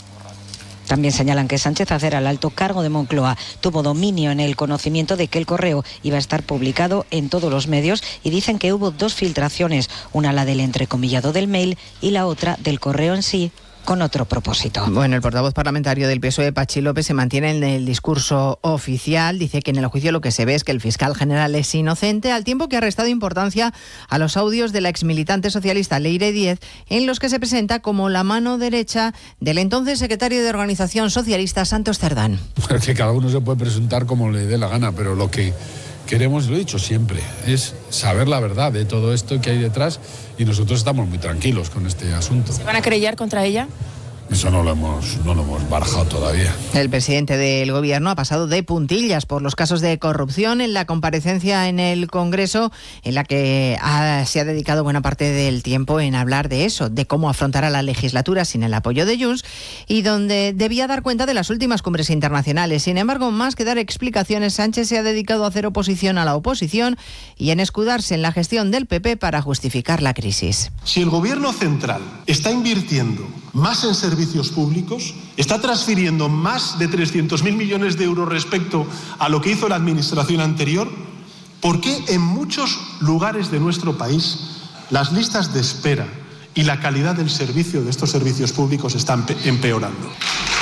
También señalan que Sánchez Acera, el alto cargo de Moncloa, tuvo dominio en el conocimiento de que el correo iba a estar publicado en todos los medios y dicen que hubo 2 filtraciones, una la del entrecomillado del mail y la otra del correo en sí, con otro propósito. Bueno, el portavoz parlamentario del PSOE, Pachi López, se mantiene en el discurso oficial. Dice que en el juicio lo que se ve es que el fiscal general es inocente, al tiempo que ha restado importancia a los audios de la exmilitante socialista Leire Díez, en los que se presenta como la mano derecha del entonces secretario de Organización Socialista, Santos Cerdán. Es que cada uno se puede presentar como le dé la gana, pero lo que queremos, lo he dicho siempre, es saber la verdad de todo esto que hay detrás, y nosotros estamos muy tranquilos con este asunto. ¿Se van a querellar contra ella? Eso no lo hemos barajado todavía. El presidente del Gobierno ha pasado de puntillas por los casos de corrupción en la comparecencia en el Congreso, en la que se ha dedicado buena parte del tiempo en hablar de eso, de cómo afrontará la legislatura sin el apoyo de Junts, y donde debía dar cuenta de las últimas cumbres internacionales. Sin embargo, más que dar explicaciones, Sánchez se ha dedicado a hacer oposición a la oposición y en escudarse en la gestión del PP para justificar la crisis. Si el Gobierno central está invirtiendo más en servicios públicos, está transfiriendo más de 300.000 millones de euros respecto a lo que hizo la administración anterior, ¿por qué en muchos lugares de nuestro país las listas de espera y la calidad del servicio de estos servicios públicos están empeorando?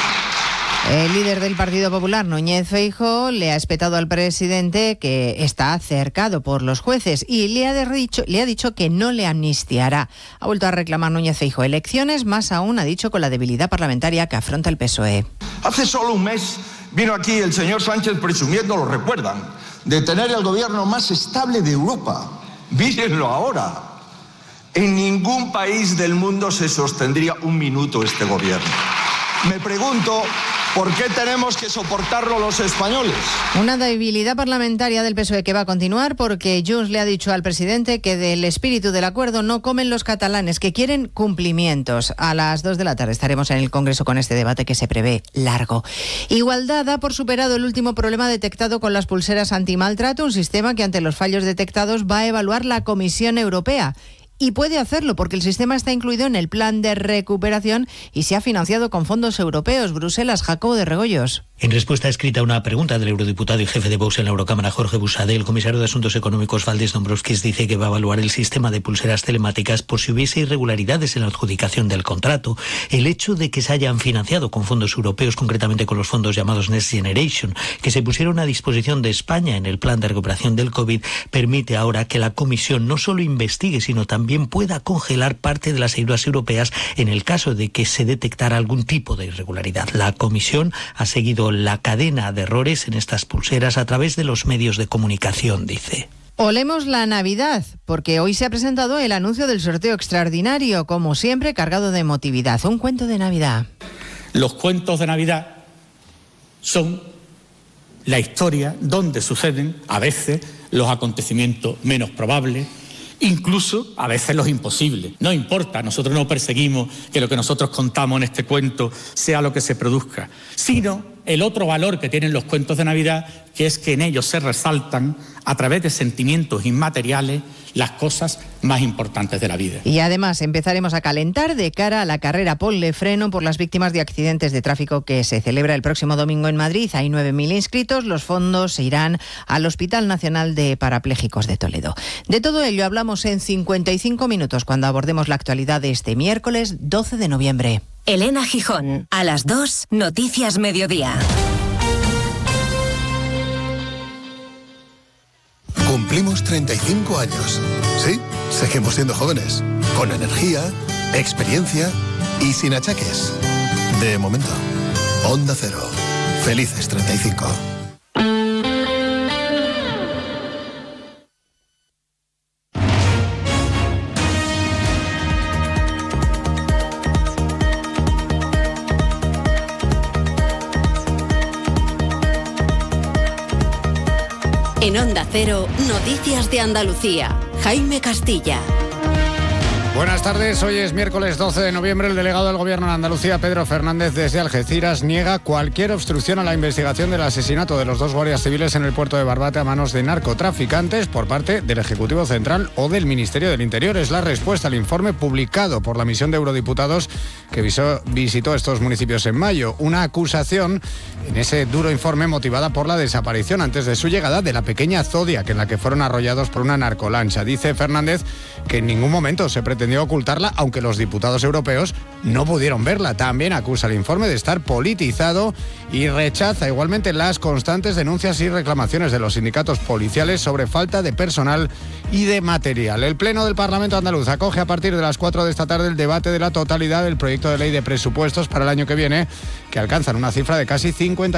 El líder del Partido Popular, Núñez Feijóo, le ha espetado al presidente que está cercado por los jueces y le ha dicho que no le amnistiará. Ha vuelto a reclamar Núñez Feijóo elecciones, más aún ha dicho con la debilidad parlamentaria que afronta el PSOE. Hace solo un mes vino aquí el señor Sánchez presumiendo, lo recuerdan, de tener el gobierno más estable de Europa. Mírenlo ahora. En ningún país del mundo se sostendría un minuto este gobierno. Me pregunto, ¿por qué tenemos que soportarlo los españoles? Una debilidad parlamentaria del PSOE que va a continuar porque Junts le ha dicho al presidente que del espíritu del acuerdo no comen los catalanes, que quieren cumplimientos. A las 2 de la tarde estaremos en el Congreso con este debate que se prevé largo. Igualdad da por superado el último problema detectado con las pulseras antimaltrato, un sistema que ante los fallos detectados va a evaluar la Comisión Europea. y puede hacerlo porque el sistema está incluido en el plan de recuperación y se ha financiado con fondos europeos. Bruselas, Jacobo de Regoyos. En respuesta escrita a una pregunta del eurodiputado y jefe de Vox en la Eurocámara, Jorge Buxade, el comisario de Asuntos Económicos, Valdis Dombrovskis, dice que va a evaluar el sistema de pulseras telemáticas por si hubiese irregularidades en la adjudicación del contrato. El hecho de que se hayan financiado con fondos europeos, concretamente con los fondos llamados Next Generation, que se pusieron a disposición de España en el plan de recuperación del COVID, permite ahora que la Comisión no solo investigue, sino también pueda congelar parte de las ayudas europeas en el caso de que se detectara algún tipo de irregularidad. La Comisión ha seguido la cadena de errores en estas pulseras a través de los medios de comunicación, dice. Olemos la Navidad, porque hoy se ha presentado el anuncio del sorteo extraordinario, como siempre cargado de emotividad. Un cuento de Navidad. Los cuentos de Navidad son la historia donde suceden a veces los acontecimientos menos probables, incluso a veces los imposibles. No importa, nosotros no perseguimos que lo que nosotros contamos en este cuento sea lo que se produzca, sino el otro valor que tienen los cuentos de Navidad, que es que en ellos se resaltan, a través de sentimientos inmateriales, las cosas más importantes de la vida. Y además empezaremos a calentar de cara a la carrera Ponle Freno por las víctimas de accidentes de tráfico que se celebra el próximo domingo en Madrid. Hay 9.000 inscritos, los fondos se irán al Hospital Nacional de Parapléjicos de Toledo. De todo ello hablamos en 55 minutos cuando abordemos la actualidad de este miércoles 12 de noviembre. Elena Gijón, a las 2, Noticias Mediodía. Cumplimos 35 años. Sí, seguimos siendo jóvenes. Con energía, experiencia y sin achaques. De momento, Onda Cero. Felices 35. En Onda Cero, Noticias de Andalucía. Jaime Castilla. Buenas tardes, hoy es miércoles 12 de noviembre. El delegado del Gobierno en Andalucía, Pedro Fernández, desde Algeciras, niega cualquier obstrucción a la investigación del asesinato de los 2 guardias civiles en el puerto de Barbate a manos de narcotraficantes por parte del Ejecutivo Central o del Ministerio del Interior. Es la respuesta al informe publicado por la misión de eurodiputados que visitó estos municipios en mayo. Una acusación en ese duro informe motivada por la desaparición antes de su llegada de la pequeña Zodiac, en la que fueron arrollados por una narcolancha. Dice Fernández que en ningún momento se pretendió ocultarla, aunque los diputados europeos no pudieron verla. También acusa el informe de estar politizado y rechaza igualmente las constantes denuncias y reclamaciones de los sindicatos policiales sobre falta de personal y de material. El Pleno del Parlamento andaluz acoge a partir de las 4 de esta tarde el debate de la totalidad del proyecto de ley de presupuestos para el año que viene, que alcanzan una cifra de casi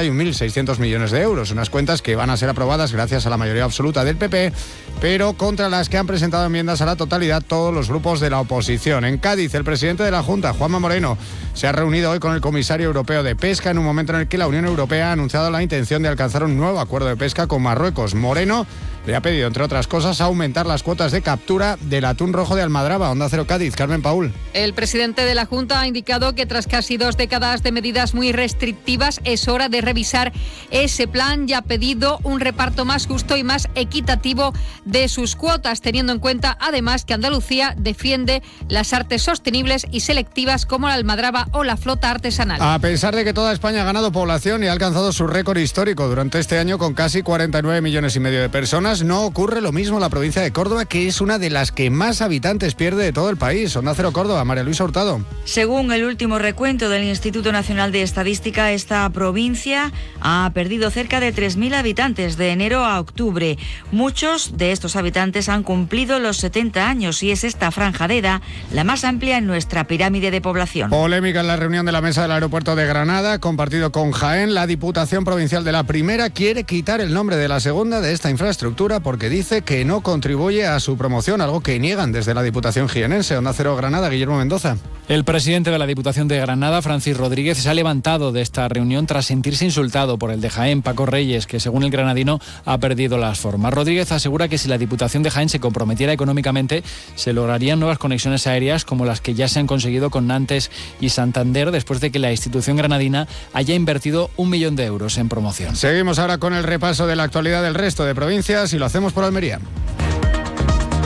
51.600 millones de euros. Unas cuentas que van a ser aprobadas gracias a la mayoría absoluta del PP, pero contra las que han presentado enmiendas a la totalidad todos los grupos de la oposición. En Cádiz, el presidente de la Junta, Juanma Moreno, se ha reunido hoy con el comisario europeo de Pesca en un momento en el que la Unión Europea ha anunciado la intención de alcanzar un nuevo acuerdo de pesca con Marruecos. Moreno le ha pedido, entre otras cosas, aumentar las cuotas de captura del atún rojo de Almadraba. Onda Cero Cádiz, Carmen Paúl. El presidente de la Junta ha indicado que tras casi 2 décadas de medidas muy restrictivas es hora de revisar ese plan y ha pedido un reparto más justo y más equitativo de sus cuotas, teniendo en cuenta además que Andalucía defiende las artes sostenibles y selectivas como la almadraba o la flota artesanal. A pesar de que toda España ha ganado población y ha alcanzado su récord histórico durante este año con casi 49,5 millones de personas, no ocurre lo mismo en la provincia de Córdoba, que es una de las que más habitantes pierde de todo el país. Onda Cero Córdoba, María Luisa Hurtado. Según el último recuento del Instituto Nacional de Estadística, esta provincia ha perdido cerca de 3.000 habitantes de enero a octubre. Muchos de estos habitantes han cumplido los 70 años y es esta franja de edad la más amplia en nuestra pirámide de población. Polémica en la reunión de la mesa del aeropuerto de Granada, compartido con Jaén. La Diputación Provincial de la primera quiere quitar el nombre de la segunda de esta infraestructura porque dice que no contribuye a su promoción, algo que niegan desde la Diputación jienense. Onda Cero Granada, Guillermo Mendoza. El presidente de la Diputación de Granada, Francis Rodríguez, se ha levantado de esta reunión tras sentirse insultado por el de Jaén, Paco Reyes, que según el granadino ha perdido las formas. Rodríguez asegura que si la Diputación de Jaén se comprometiera económicamente, se lograrían nuevas conexiones aéreas como las que ya se han conseguido con Nantes y Santander, después de que la institución granadina haya invertido 1 millón de euros en promoción. Seguimos ahora con el repaso de la actualidad del resto de provincias y lo hacemos por Almería.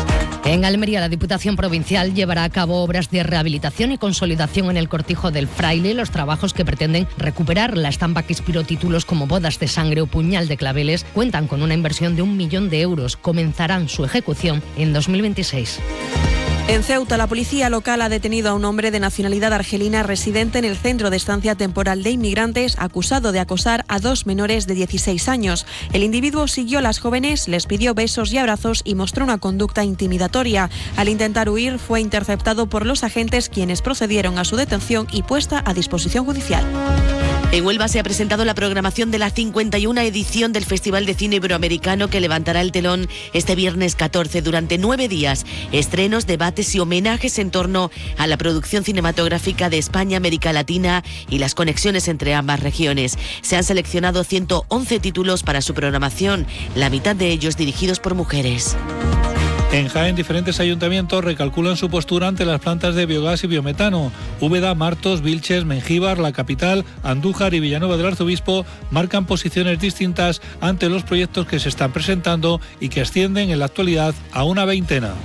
En Almería, la Diputación Provincial llevará a cabo obras de rehabilitación y consolidación en el Cortijo del Fraile, los trabajos que pretenden recuperar la estampa que inspiró títulos como Bodas de Sangre o Puñal de Claveles cuentan con una inversión de 1 millón de euros. Comenzarán su ejecución en 2026. En Ceuta, la policía local ha detenido a un hombre de nacionalidad argelina residente en el centro de estancia temporal de inmigrantes, acusado de acosar a 2 menores de 16 años. El individuo siguió a las jóvenes, les pidió besos y abrazos y mostró una conducta intimidatoria. Al intentar huir, fue interceptado por los agentes, quienes procedieron a su detención y puesta a disposición judicial. En Huelva se ha presentado la programación de la 51 edición del Festival de Cine Iberoamericano, que levantará el telón este viernes 14 durante 9 días. Estrenos, debates y homenajes en torno a la producción cinematográfica de España, América Latina y las conexiones entre ambas regiones. Se han seleccionado 111 títulos para su programación, la mitad de ellos dirigidos por mujeres. En Jaén, diferentes ayuntamientos recalculan su postura ante las plantas de biogás y biometano. Úbeda, Martos, Vilches, Mengíbar, la capital, Andújar y Villanueva del Arzobispo marcan posiciones distintas ante los proyectos que se están presentando y que ascienden en la actualidad a una veintena.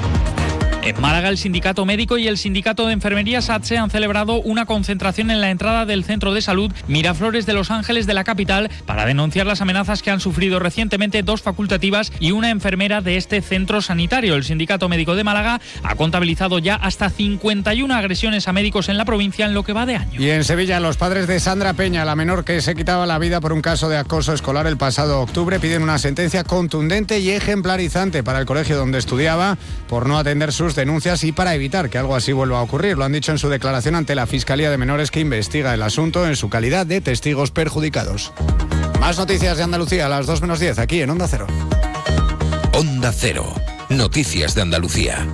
En Málaga, el Sindicato Médico y el Sindicato de Enfermería SATSE han celebrado una concentración en la entrada del Centro de Salud Miraflores de Los Ángeles de la capital para denunciar las amenazas que han sufrido recientemente 2 facultativas y una enfermera de este centro sanitario. El Sindicato Médico de Málaga ha contabilizado ya hasta 51 agresiones a médicos en la provincia en lo que va de año. Y en Sevilla, los padres de Sandra Peña, la menor que se quitaba la vida por un caso de acoso escolar el pasado octubre, piden una sentencia contundente y ejemplarizante para el colegio donde estudiaba por no atender sus denuncias y para evitar que algo así vuelva a ocurrir. Lo han dicho en su declaración ante la Fiscalía de Menores, que investiga el asunto en su calidad de testigos perjudicados. Más noticias de Andalucía a las 2:10 aquí en Onda Cero. Onda Cero. Noticias de Andalucía.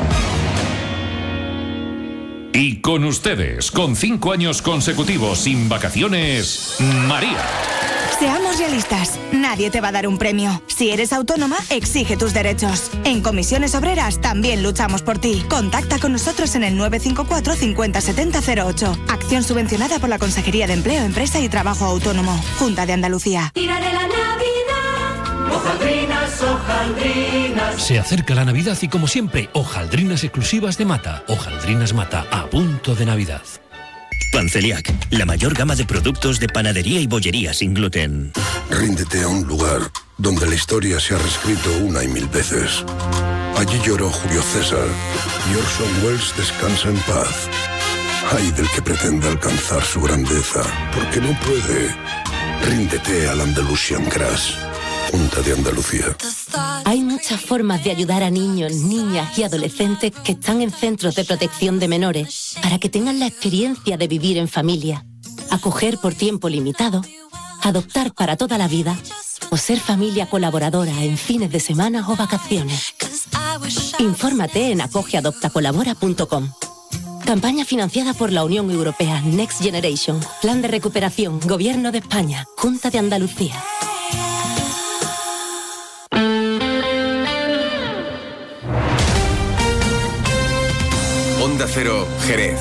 Y con ustedes, con 5 años consecutivos sin vacaciones, María. Seamos realistas, nadie te va a dar un premio. Si eres autónoma, exige tus derechos. En Comisiones Obreras también luchamos por ti. Contacta con nosotros en el 954 50 70 08. Acción subvencionada por la Consejería de Empleo, Empresa y Trabajo Autónomo. Junta de Andalucía. Tira de la Navidad. Hojaldrinas, hojaldrinas. Se acerca la Navidad y, como siempre, hojaldrinas exclusivas de Mata. Hojaldrinas Mata, a punto de Navidad. Panceliac, la mayor gama de productos de panadería y bollería sin gluten. Ríndete a un lugar donde la historia se ha reescrito 1 y 1000 veces. Allí lloró Julio César y Orson Welles descansa en paz. Ay del que pretenda alcanzar su grandeza, porque no puede. Ríndete al Andalusian Crash. Junta de Andalucía. Hay muchas formas de ayudar a niños, niñas y adolescentes que están en centros de protección de menores para que tengan la experiencia de vivir en familia, acoger por tiempo limitado, adoptar para toda la vida o ser familia colaboradora en fines de semana o vacaciones. Infórmate en acogeadoptacolabora.com. Campaña financiada por la Unión Europea Next Generation, Plan de Recuperación, Gobierno de España, Junta de Andalucía. Onda Cero, Jerez.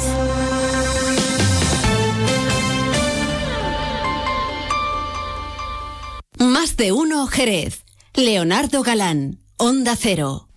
Más de uno, Jerez. Leonardo Galán, Onda Cero.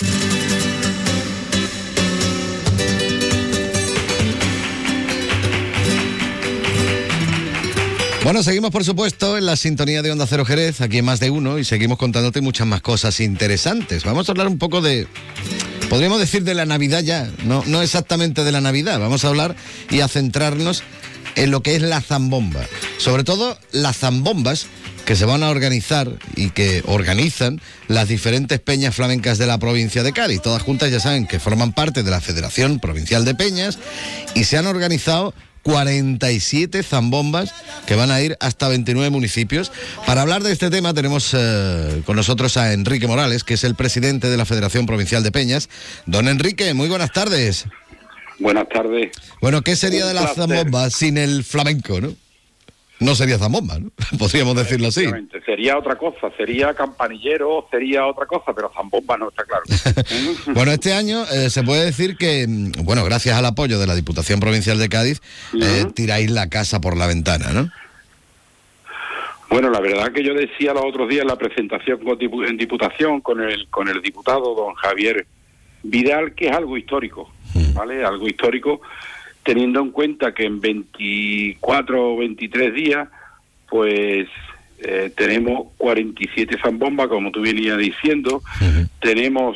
Bueno, seguimos por supuesto en la sintonía de Onda Cero Jerez, aquí en Más de Uno, y seguimos contándote muchas más cosas interesantes. Vamos a hablar un poco de, podríamos decir, de la Navidad ya, no exactamente de la Navidad, vamos a hablar y a centrarnos en lo que es la zambomba. Sobre todo las zambombas que se van a organizar y que organizan las diferentes peñas flamencas de la provincia de Cádiz. Todas juntas, ya saben, que forman parte de la Federación Provincial de Peñas, y se han organizado 47 zambombas que van a ir hasta 29 municipios. Para hablar de este tema tenemos con nosotros a Enrique Morales, que es el presidente de la Federación Provincial de Peñas. Don Enrique, muy buenas tardes. Buenas tardes. Bueno, ¿qué sería de la zambomba sin el flamenco, no? No sería zambomba, ¿no? Podríamos decirlo así. Sería otra cosa, sería campanillero, sería otra cosa, pero zambomba no, está claro. Bueno, este año se puede decir que, bueno, gracias al apoyo de la Diputación Provincial de Cádiz, tiráis la casa por la ventana, ¿no? Bueno, la verdad que yo decía los otros días en la presentación en Diputación con el diputado don Javier Vidal, que es algo histórico, ¿vale? Algo histórico, teniendo en cuenta que en 24 o 23 días, pues tenemos 47 zambombas, como tú venías diciendo, tenemos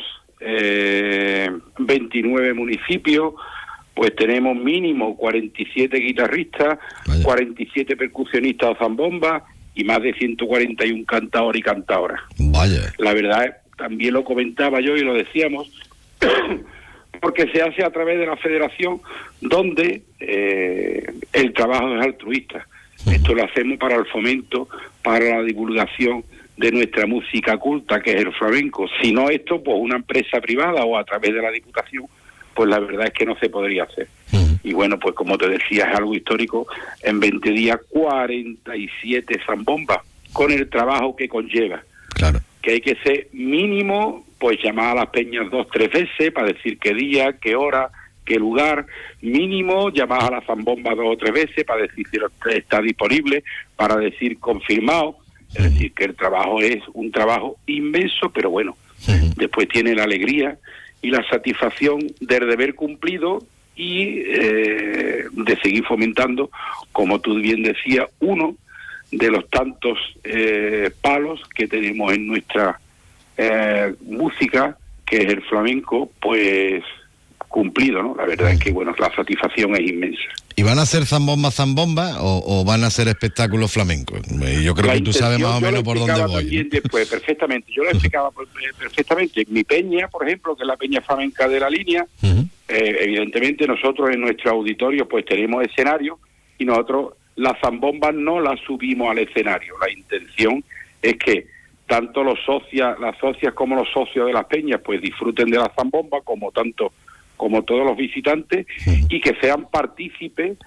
29 municipios, pues tenemos mínimo 47 guitarristas, 47 percusionistas o zambombas y más de 141 cantadores y cantadoras. Vaya. La verdad, también lo comentaba yo y lo decíamos, porque se hace a través de la federación, donde el trabajo es altruista. Esto lo hacemos para el fomento, para la divulgación de nuestra música culta, que es el flamenco. Si no esto, pues una empresa privada o a través de la Diputación, pues la verdad es que no se podría hacer. Y bueno, pues como te decía, es algo histórico. En 20 días, 47 zambombas, con el trabajo que conlleva. Claro. Que hay que ser mínimo, pues llamar a las peñas 2-3 veces para decir qué día, qué hora, qué lugar. Mínimo, llamar a la zambomba 2 o 3 veces para decir si está disponible, para decir confirmado. Es decir, que el trabajo es un trabajo inmenso, pero bueno, después tiene la alegría y la satisfacción del deber cumplido y de seguir fomentando, como tú bien decías, uno de los tantos palos que tenemos en nuestra música, que es el flamenco, pues cumplido, ¿no? La verdad es que, bueno, la satisfacción es inmensa. ¿Y van a ser zambomba o van a ser espectáculos flamencos? Yo creo que tú sabes más o menos por dónde voy. También después, perfectamente. Yo lo explicaba perfectamente. Mi peña, por ejemplo, que es la peña flamenca de la línea, evidentemente nosotros en nuestro auditorio pues tenemos escenario y nosotros las zambombas no las subimos al escenario. La intención es que tanto las socias como los socios de las peñas pues disfruten de la zambomba como todos los visitantes y que sean partícipes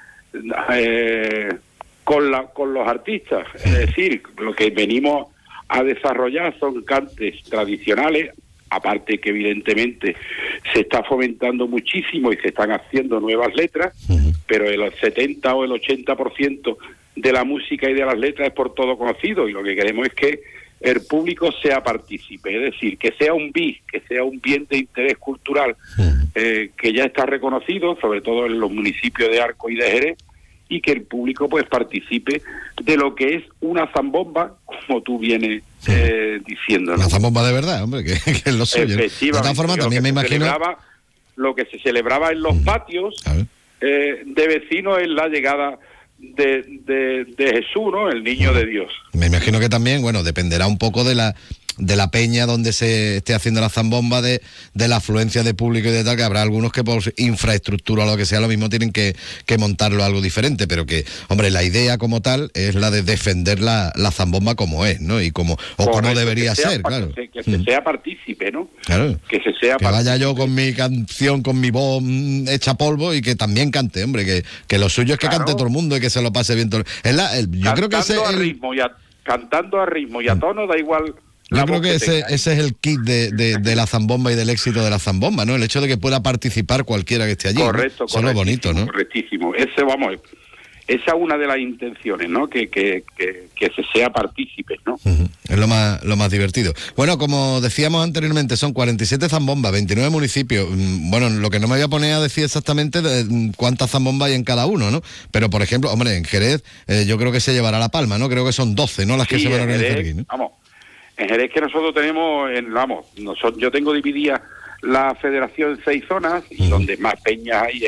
con los artistas. Es decir, lo que venimos a desarrollar son cantes tradicionales, aparte que evidentemente se está fomentando muchísimo y se están haciendo nuevas letras, pero el 70 o el 80% de la música y de las letras es por todo conocido, y lo que queremos es que el público sea partícipe, es decir, que sea un BIS, que sea un bien de interés cultural que ya está reconocido, sobre todo en los municipios de Arco y de Jerez, y que el público pues participe de lo que es una zambomba, como tú vienes diciendo, ¿no? Una zambomba de verdad, hombre, que es lo suyo. De todas formas, también me imagino... Lo que se celebraba en los patios de vecinos es la llegada de Jesús, ¿no? El niño de Dios. Me imagino que también, bueno, dependerá un poco de la peña donde se esté haciendo la zambomba, de la afluencia de público y de tal, que habrá algunos que por infraestructura o lo que sea, lo mismo tienen que montarlo algo diferente, pero que, hombre, la idea como tal es la de defender la zambomba como es, ¿no? Y como debería ser, claro. Que se sea partícipe, ¿no? Claro. Que se sea que vaya yo con mi canción, con mi voz hecha polvo y que también cante, hombre, que lo suyo es que cante todo el mundo y que se lo pase bien todo. Yo creo que cantando a ritmo y a tono, da igual. Yo creo que ese es el kit de la zambomba y del éxito de la zambomba, ¿no? El hecho de que pueda participar cualquiera que esté allí. Correcto, ¿no? Eso es lo bonito, ¿no? Correctísimo. Esa es una de las intenciones, ¿no? Que se sea partícipe, ¿no? Es lo más divertido. Bueno, como decíamos anteriormente, son 47 zambombas, 29 municipios. Bueno, lo que no me voy a poner a decir exactamente cuántas zambombas hay en cada uno, ¿no? Pero, por ejemplo, hombre, en Jerez yo creo que se llevará la palma, ¿no? Creo que son 12, ¿no? Las que se van a organizar aquí, ¿no? Vamos. En Jerez que nosotros tenemos, yo tengo dividida la federación en 6 zonas y donde más peñas hay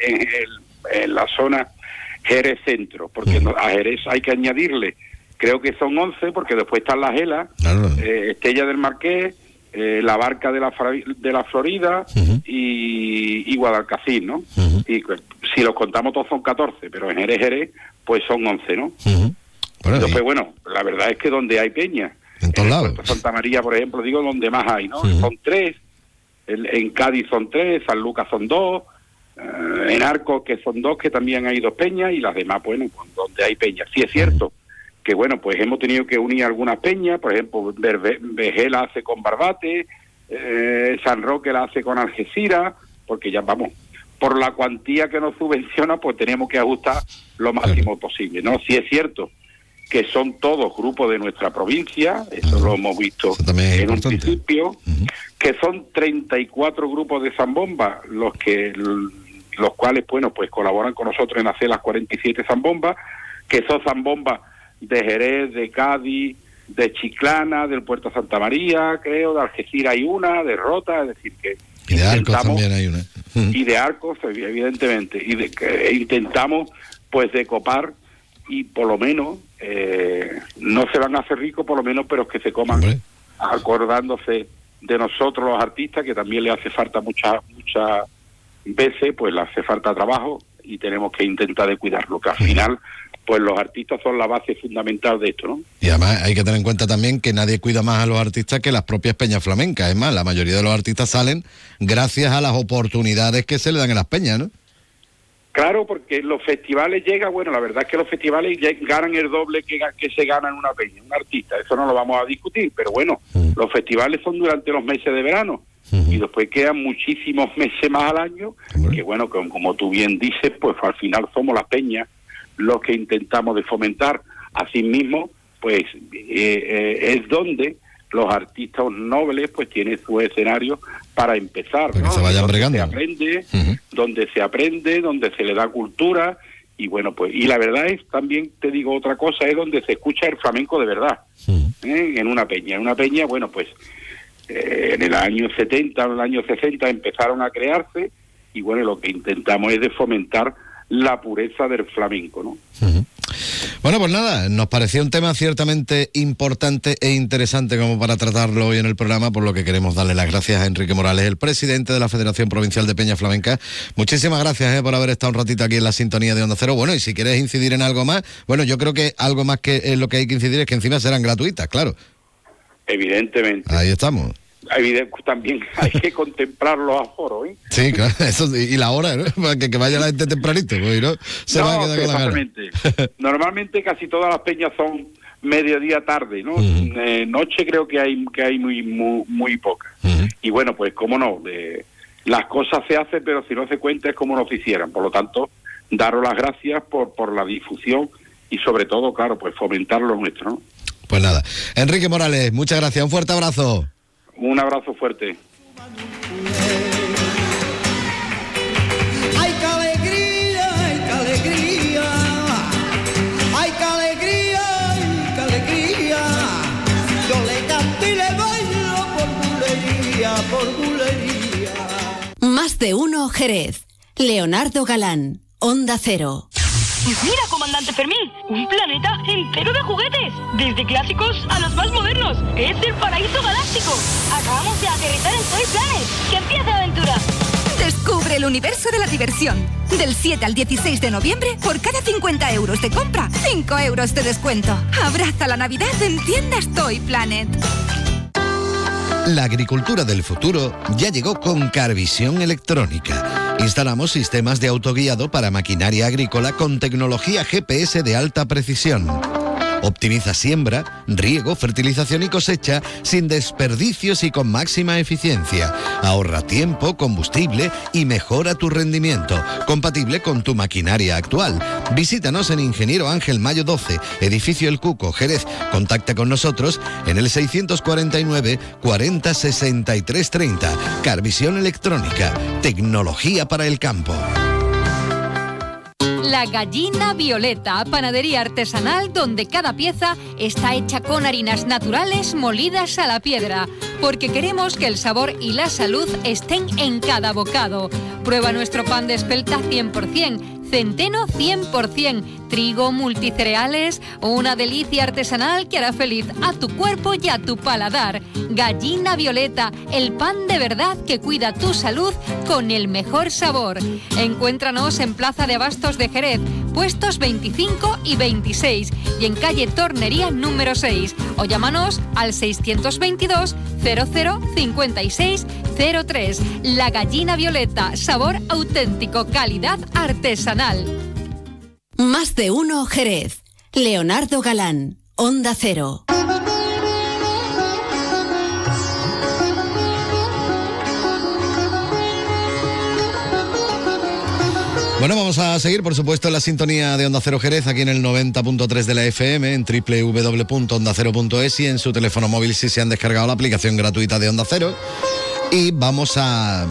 en la zona Jerez Centro, porque a Jerez hay que añadirle, creo que son 11, porque después están las Gelas, Estella del Marqués, la Barca de la Florida y Guadalcacín, ¿no? Y si los contamos todos son 14, pero en Jerez, pues son 11, ¿no? Entonces, bueno, la verdad es que donde hay peñas, en todos lados. Santa María, por ejemplo, digo donde más hay, ¿no? Son 3, en Cádiz son 3, San Lucas son 2, en Arcos que son 2, que también hay 2 peñas, y las demás, bueno, donde hay peñas. Sí es cierto que, bueno, pues hemos tenido que unir algunas peñas, por ejemplo, Vejé la hace con Barbate, San Roque la hace con Algeciras, porque ya vamos, por la cuantía que nos subvenciona, pues tenemos que ajustar lo máximo posible, ¿no? Sí es cierto que son todos grupos de nuestra provincia, eso lo hemos visto en un principio, que que son 34 grupos de zambombas los cuales, bueno, pues colaboran con nosotros en hacer las 47 zambombas, que son zambombas de Jerez, de Cádiz, de Chiclana, del Puerto Santa María, creo, de Algeciras hay una, de Rota, es decir, que... Y de Arcos también hay una. Y de Arcos, evidentemente, y intentamos, pues, de copar, y por lo menos, no se van a hacer ricos, por lo menos, pero que se coman, acordándose de nosotros los artistas, que también le hace falta muchas veces, pues le hace falta trabajo, y tenemos que intentar de cuidarlo, que al final... pues los artistas son la base fundamental de esto, ¿no? Y además hay que tener en cuenta también que nadie cuida más a los artistas que las propias peñas flamencas. Es más, la mayoría de los artistas salen gracias a las oportunidades que se le dan en las peñas, ¿no? Claro, porque los festivales llegan, bueno, la verdad es que los festivales ganan el doble que se gana en una peña, un artista, eso no lo vamos a discutir, pero bueno, los festivales son durante los meses de verano, y después quedan muchísimos meses más al año, que bueno, como tú bien dices, pues al final somos las peñas los que intentamos de fomentar. Asimismo, pues es donde los artistas nobles pues tienen su escenario para empezar, para que se vayan bregando. Donde se aprende, donde se le da cultura, y bueno, pues, y la verdad es, también te digo otra cosa, es donde se escucha el flamenco de verdad, en una peña. En una peña, bueno, pues en el año 70, en el año 60 empezaron a crearse, y bueno, lo que intentamos es de fomentar la pureza del flamenco, ¿no? Bueno, pues nada, nos parecía un tema ciertamente importante e interesante como para tratarlo hoy en el programa, por lo que queremos darle las gracias a Enrique Morales, el presidente de la Federación Provincial de Peña Flamenca. Muchísimas gracias por haber estado un ratito aquí en la sintonía de Onda Cero. Bueno, y si quieres incidir en algo más, bueno, yo creo que algo más que lo que hay que incidir es que encima serán gratuitas, claro. Evidentemente. Ahí estamos. También hay que contemplar los aforos, ¿eh? Sí, claro, eso, y la hora, ¿no? Para que vaya la gente tempranito, pues, ¿no? Se va a quedar con la gana. Normalmente casi todas las peñas son mediodía tarde, ¿no? Noche creo que hay muy pocas. Y bueno, pues cómo no, las cosas se hacen, pero si no se cuenta es como no se hicieran. Por lo tanto, daros las gracias por la difusión y sobre todo, claro, pues fomentar lo nuestro, ¿no? Pues nada, Enrique Morales, muchas gracias, un fuerte abrazo. Un abrazo fuerte. ¡Ay, qué alegría, ay, qué alegría! ¡Ay, qué alegría, ay, qué alegría! Yo le canto y le bailo por bulería. Más de uno Jerez. Leonardo Galán, Onda Cero. Mira, comandante Fermín, un planeta entero de juguetes, desde clásicos a los más modernos. Es el paraíso galáctico. Acabamos de aterrizar en Toy Planet. ¡Que empiece la aventura! Descubre el universo de la diversión. Del 7 al 16 de noviembre, por cada 50 euros de compra, 5 euros de descuento. Abraza la Navidad en tiendas Toy Planet. La agricultura del futuro ya llegó con Carvisión Electrónica. Instalamos sistemas de autoguiado para maquinaria agrícola con tecnología GPS de alta precisión. Optimiza siembra, riego, fertilización y cosecha sin desperdicios y con máxima eficiencia. Ahorra tiempo, combustible y mejora tu rendimiento, compatible con tu maquinaria actual. Visítanos en Ingeniero Ángel Mayo 12, Edificio El Cuco, Jerez. Contacta con nosotros en el 649 40 63 30. Carvisión Electrónica, tecnología para el campo. La Gallina Violeta, panadería artesanal donde cada pieza está hecha con harinas naturales molidas a la piedra, porque queremos que el sabor y la salud estén en cada bocado. Prueba nuestro pan de espelta 100%, centeno 100%, trigo, multicereales, una delicia artesanal que hará feliz a tu cuerpo y a tu paladar. Gallina Violeta, el pan de verdad que cuida tu salud con el mejor sabor. Encuéntranos en Plaza de Abastos de Jerez, puestos 25 y 26, y en calle Tornería número 6, o llámanos al 622 00 56 03. La Gallina Violeta, sabor auténtico, calidad artesanal. Más de uno Jerez. Leonardo Galán, Onda Cero. Bueno, vamos a seguir, por supuesto, en la sintonía de Onda Cero Jerez, aquí en el 90.3 de la FM, en www.ondacero.es y en su teléfono móvil si se han descargado la aplicación gratuita de Onda Cero. Y vamos a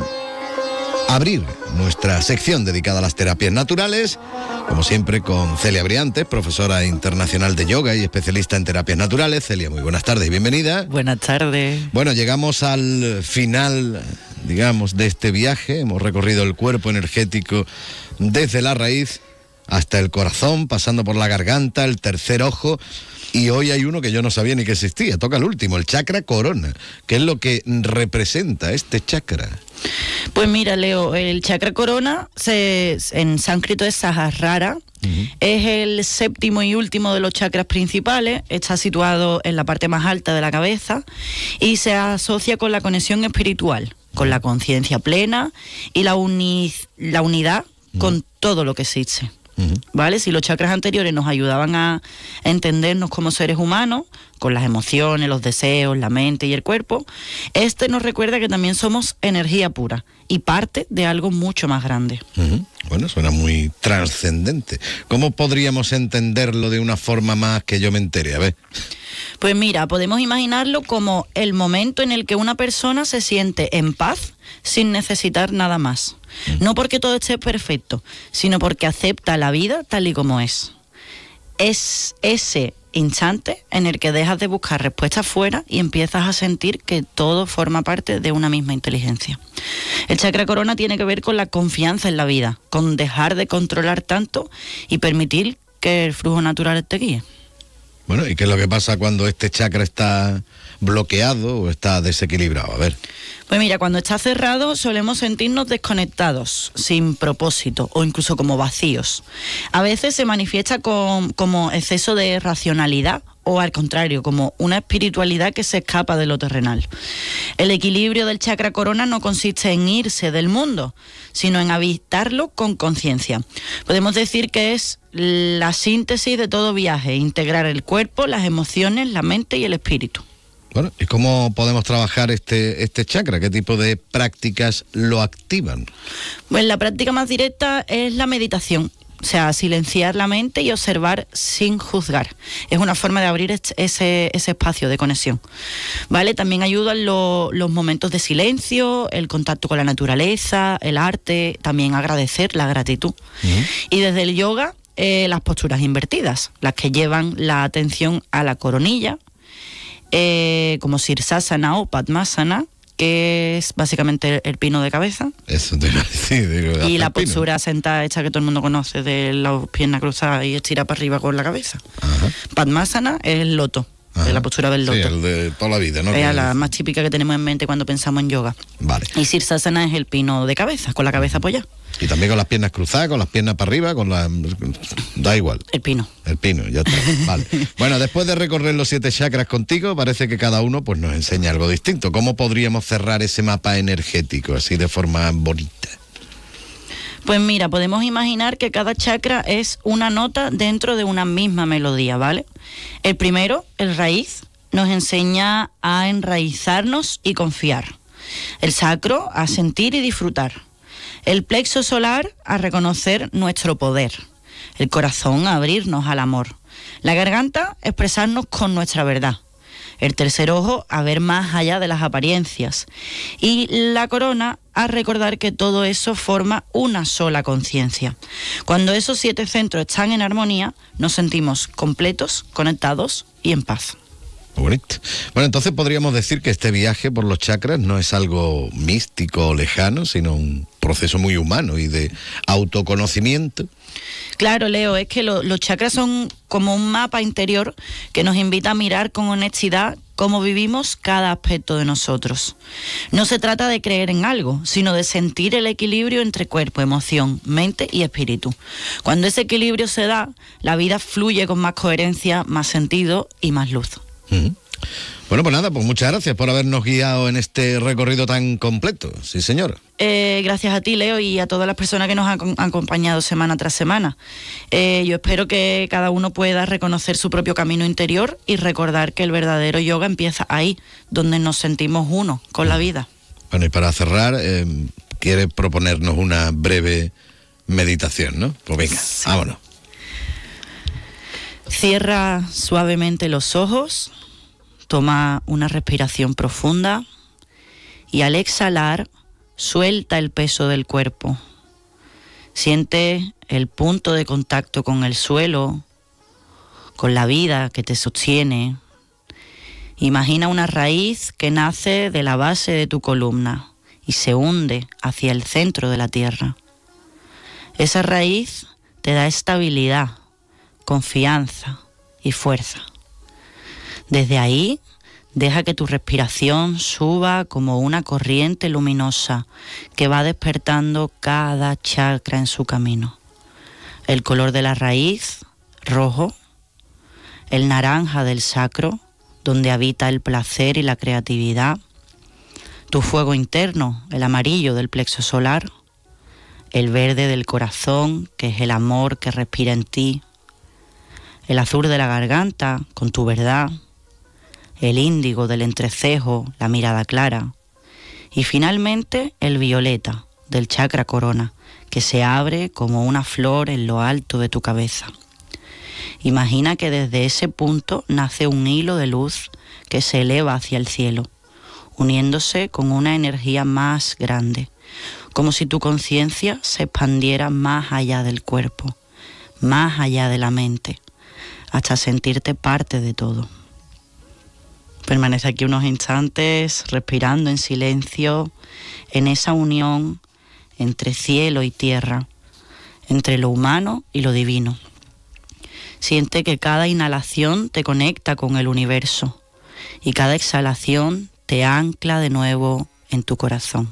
abrir nuestra sección dedicada a las terapias naturales, como siempre con Celia Briantes, profesora internacional de yoga y especialista en terapias naturales. Celia, muy buenas tardes y bienvenida. Buenas tardes. Bueno, llegamos al final, digamos, de este viaje. Hemos recorrido el cuerpo energético desde la raíz hasta el corazón, pasando por la garganta, el tercer ojo. Y hoy hay uno que yo no sabía ni que existía. Toca el último, el chakra corona. ¿Qué es lo que representa este chakra? Pues mira, Leo, el chakra corona en sánscrito es Sahasrara. Es el séptimo y último de los chakras principales. Está situado en la parte más alta de la cabeza y se asocia con la conexión espiritual, con la conciencia plena y la unidad con todo lo que existe. ¿Vale? Si los chakras anteriores nos ayudaban a entendernos como seres humanos, con las emociones, los deseos, la mente y el cuerpo, este nos recuerda que también somos energía pura y parte de algo mucho más grande. Bueno, suena muy trascendente. ¿Cómo podríamos entenderlo de una forma más que yo me entere? A ver. Pues mira, podemos imaginarlo como el momento en el que una persona se siente en paz sin necesitar nada más. No porque todo esté perfecto, sino porque acepta la vida tal y como es. Es ese instante en el que dejas de buscar respuestas fuera y empiezas a sentir que todo forma parte de una misma inteligencia. El chakra corona tiene que ver con la confianza en la vida, con dejar de controlar tanto y permitir que el flujo natural te guíe. Bueno, ¿y qué es lo que pasa cuando este chakra está bloqueado o está desequilibrado? A ver. Pues mira, cuando está cerrado solemos sentirnos desconectados, sin propósito o incluso como vacíos. A veces se manifiesta como exceso de racionalidad o al contrario, como una espiritualidad que se escapa de lo terrenal. El equilibrio del chakra corona no consiste en irse del mundo, sino en habitarlo con conciencia. Podemos decir que es la síntesis de todo viaje, integrar el cuerpo, las emociones, la mente y el espíritu. Bueno, ¿y cómo podemos trabajar este chakra? ¿Qué tipo de prácticas lo activan? Pues la práctica más directa es la meditación. O sea, silenciar la mente y observar sin juzgar. Es una forma de abrir ese espacio de conexión. ¿Vale? También ayudan los momentos de silencio, el contacto con la naturaleza, el arte, también agradecer, la gratitud. Y desde el yoga, las posturas invertidas, las que llevan la atención a la coronilla, como Sirsasana o Padmasana, que es básicamente el pino de cabeza. Eso te iba a decir. Y la postura sentada hecha que todo el mundo conoce, de las piernas cruzadas y estirar para arriba con la cabeza. Padmasana es el loto, es la postura del loto. Sí, el de toda la vida, ¿no? Es la más típica que tenemos en mente cuando pensamos en yoga. Vale. Y Sirsasana es el pino de cabeza, con la cabeza apoyada. Y también con las piernas cruzadas, con las piernas para arriba, da igual. El pino, ya está. Vale. Bueno, después de recorrer los 7 chakras contigo, parece que cada uno pues nos enseña algo distinto. ¿Cómo podríamos cerrar ese mapa energético así de forma bonita? Pues mira, podemos imaginar que cada chakra es una nota dentro de una misma melodía, ¿vale? El primero, el raíz, nos enseña a enraizarnos y confiar. El sacro, a sentir y disfrutar. El plexo solar, a reconocer nuestro poder. El corazón, a abrirnos al amor. La garganta, expresarnos con nuestra verdad. El tercer ojo, a ver más allá de las apariencias. Y la corona, a recordar que todo eso forma una sola conciencia. Cuando esos 7 centros están en armonía, nos sentimos completos, conectados y en paz. Bonito. Bueno, entonces podríamos decir que este viaje por los chakras no es algo místico o lejano, sino un proceso muy humano y de autoconocimiento. Claro, Leo, es que los chakras son como un mapa interior que nos invita a mirar con honestidad cómo vivimos cada aspecto de nosotros. No se trata de creer en algo, sino de sentir el equilibrio entre cuerpo, emoción, mente y espíritu. Cuando ese equilibrio se da, la vida fluye con más coherencia, más sentido y más luz. Bueno, pues nada, pues muchas gracias por habernos guiado en este recorrido tan completo. Sí, señor. Gracias a ti, Leo, y a todas las personas que nos han acompañado semana tras semana. Yo espero que cada uno pueda reconocer su propio camino interior y recordar que el verdadero yoga empieza ahí, donde nos sentimos uno con la vida. Bueno, y para cerrar, quiere proponernos una breve meditación, ¿no? Pues venga, sí. Vámonos. Cierra suavemente los ojos, toma una respiración profunda Y al exhalar, suelta el peso del cuerpo. Siente el punto de contacto con el suelo, con la vida que te sostiene. Imagina una raíz que nace de la base de tu columna y se hunde hacia el centro de la tierra. Esa raíz te da estabilidad, confianza y fuerza. Desde ahí, deja que tu respiración suba como una corriente luminosa que va despertando cada chakra en su camino. El color de la raíz, rojo. El naranja del sacro, donde habita el placer y la creatividad. Tu fuego interno, el amarillo del plexo solar. El verde del corazón, que es el amor que respira en ti. El azul de la garganta, con tu verdad. El índigo del entrecejo, la mirada clara. Y finalmente el violeta del chakra corona, que se abre como una flor en lo alto de tu cabeza. Imagina que desde ese punto nace un hilo de luz que se eleva hacia el cielo, uniéndose con una energía más grande, como si tu conciencia se expandiera más allá del cuerpo, más allá de la mente, hasta sentirte parte de todo. Permanece aquí unos instantes respirando en silencio, en esa unión entre cielo y tierra, entre lo humano y lo divino. Siente que cada inhalación te conecta con el universo y cada exhalación te ancla de nuevo en tu corazón.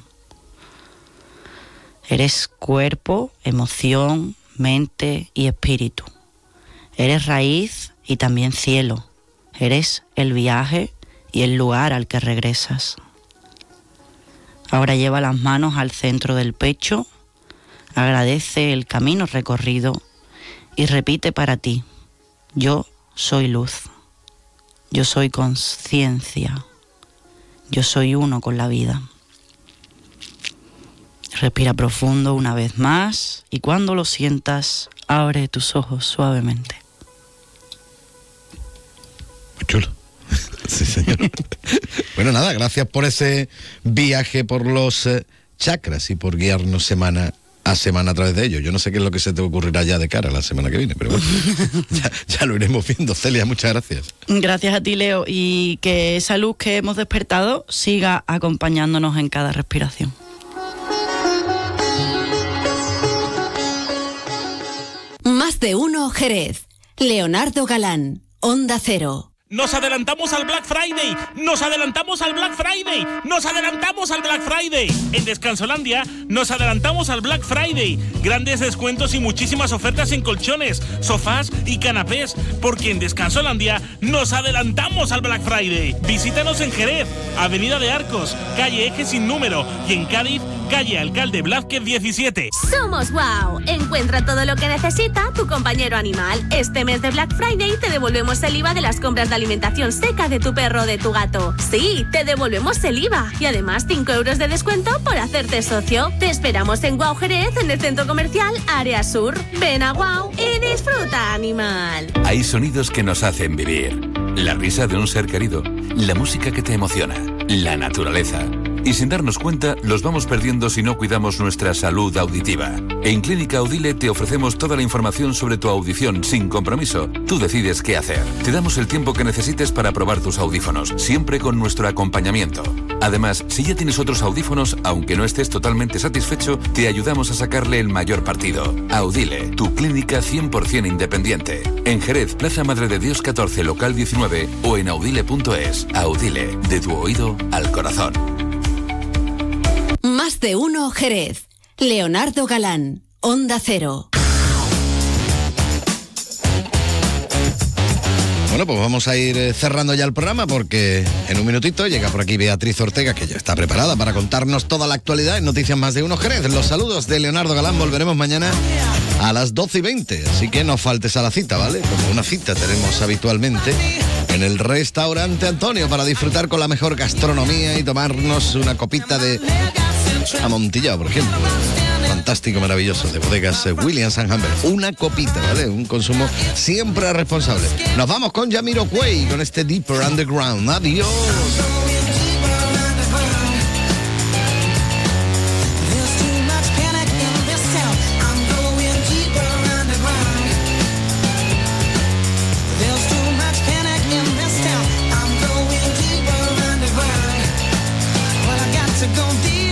Eres cuerpo, emoción, mente y espíritu. Eres raíz y también cielo. Eres el viaje y el lugar al que regresas. Ahora lleva las manos al centro del pecho, agradece el camino recorrido y repite para ti: yo soy luz, yo soy conciencia, yo soy uno con la vida. Respira profundo una vez más y cuando lo sientas, abre tus ojos suavemente. Muy chulo. Sí, señor. Bueno, nada, gracias por ese viaje por los chakras y por guiarnos semana a semana a través de ellos. Yo no sé qué es lo que se te ocurrirá ya de cara a la semana que viene, pero bueno, ya lo iremos viendo. Celia, muchas gracias. Gracias a ti, Leo, y que esa luz que hemos despertado siga acompañándonos en cada respiración. Más de uno Jerez. Leonardo Galán, Onda Cero. ¡Nos adelantamos al Black Friday! ¡Nos adelantamos al Black Friday! ¡Nos adelantamos al Black Friday! En Descansolandia nos adelantamos al Black Friday. Grandes descuentos y muchísimas ofertas en colchones, sofás y canapés, porque en Descansolandia nos adelantamos al Black Friday. Visítanos en Jerez, Avenida de Arcos, calle Eje sin número, y en Cádiz, calle Alcalde Blázquez 17. ¡Somos Wow! Encuentra todo lo que necesita tu compañero animal. Este mes de Black Friday te devolvemos el IVA de las compras de alimentación seca de tu perro o de tu gato. Sí, te devolvemos el IVA y además 5 euros de descuento por hacerte socio. Te esperamos en Wow Jerez, en el centro comercial Área Sur. Ven a Wow y disfruta, animal. Hay sonidos que nos hacen vivir. La risa de un ser querido, la música que te emociona, la naturaleza. Y sin darnos cuenta, los vamos perdiendo si no cuidamos nuestra salud auditiva. En Clínica Audile te ofrecemos toda la información sobre tu audición sin compromiso. Tú decides qué hacer. Te damos el tiempo que necesites para probar tus audífonos, siempre con nuestro acompañamiento. Además, si ya tienes otros audífonos, aunque no estés totalmente satisfecho, te ayudamos a sacarle el mayor partido. Audile, tu clínica 100% independiente. En Jerez, Plaza Madre de Dios 14, local 19 o en audile.es. Audile, de tu oído al corazón. Más de uno Jerez. Leonardo Galán, Onda Cero. Bueno, pues vamos a ir cerrando ya el programa porque en un minutito llega por aquí Beatriz Ortega, que ya está preparada para contarnos toda la actualidad en Noticias Más de Uno Jerez. Los saludos de Leonardo Galán, volveremos mañana a las 12:20, así que no faltes a la cita, ¿vale? Como una cita tenemos habitualmente en el restaurante Antonio para disfrutar con la mejor gastronomía y tomarnos una copita de amontillado, por ejemplo. Fantástico, maravilloso, de bodegas Williams & Humbert. Una copita, ¿vale? Un consumo siempre responsable. Nos vamos con Jamiroquai, con este Deeper Underground. Adiós. What's it gonna be?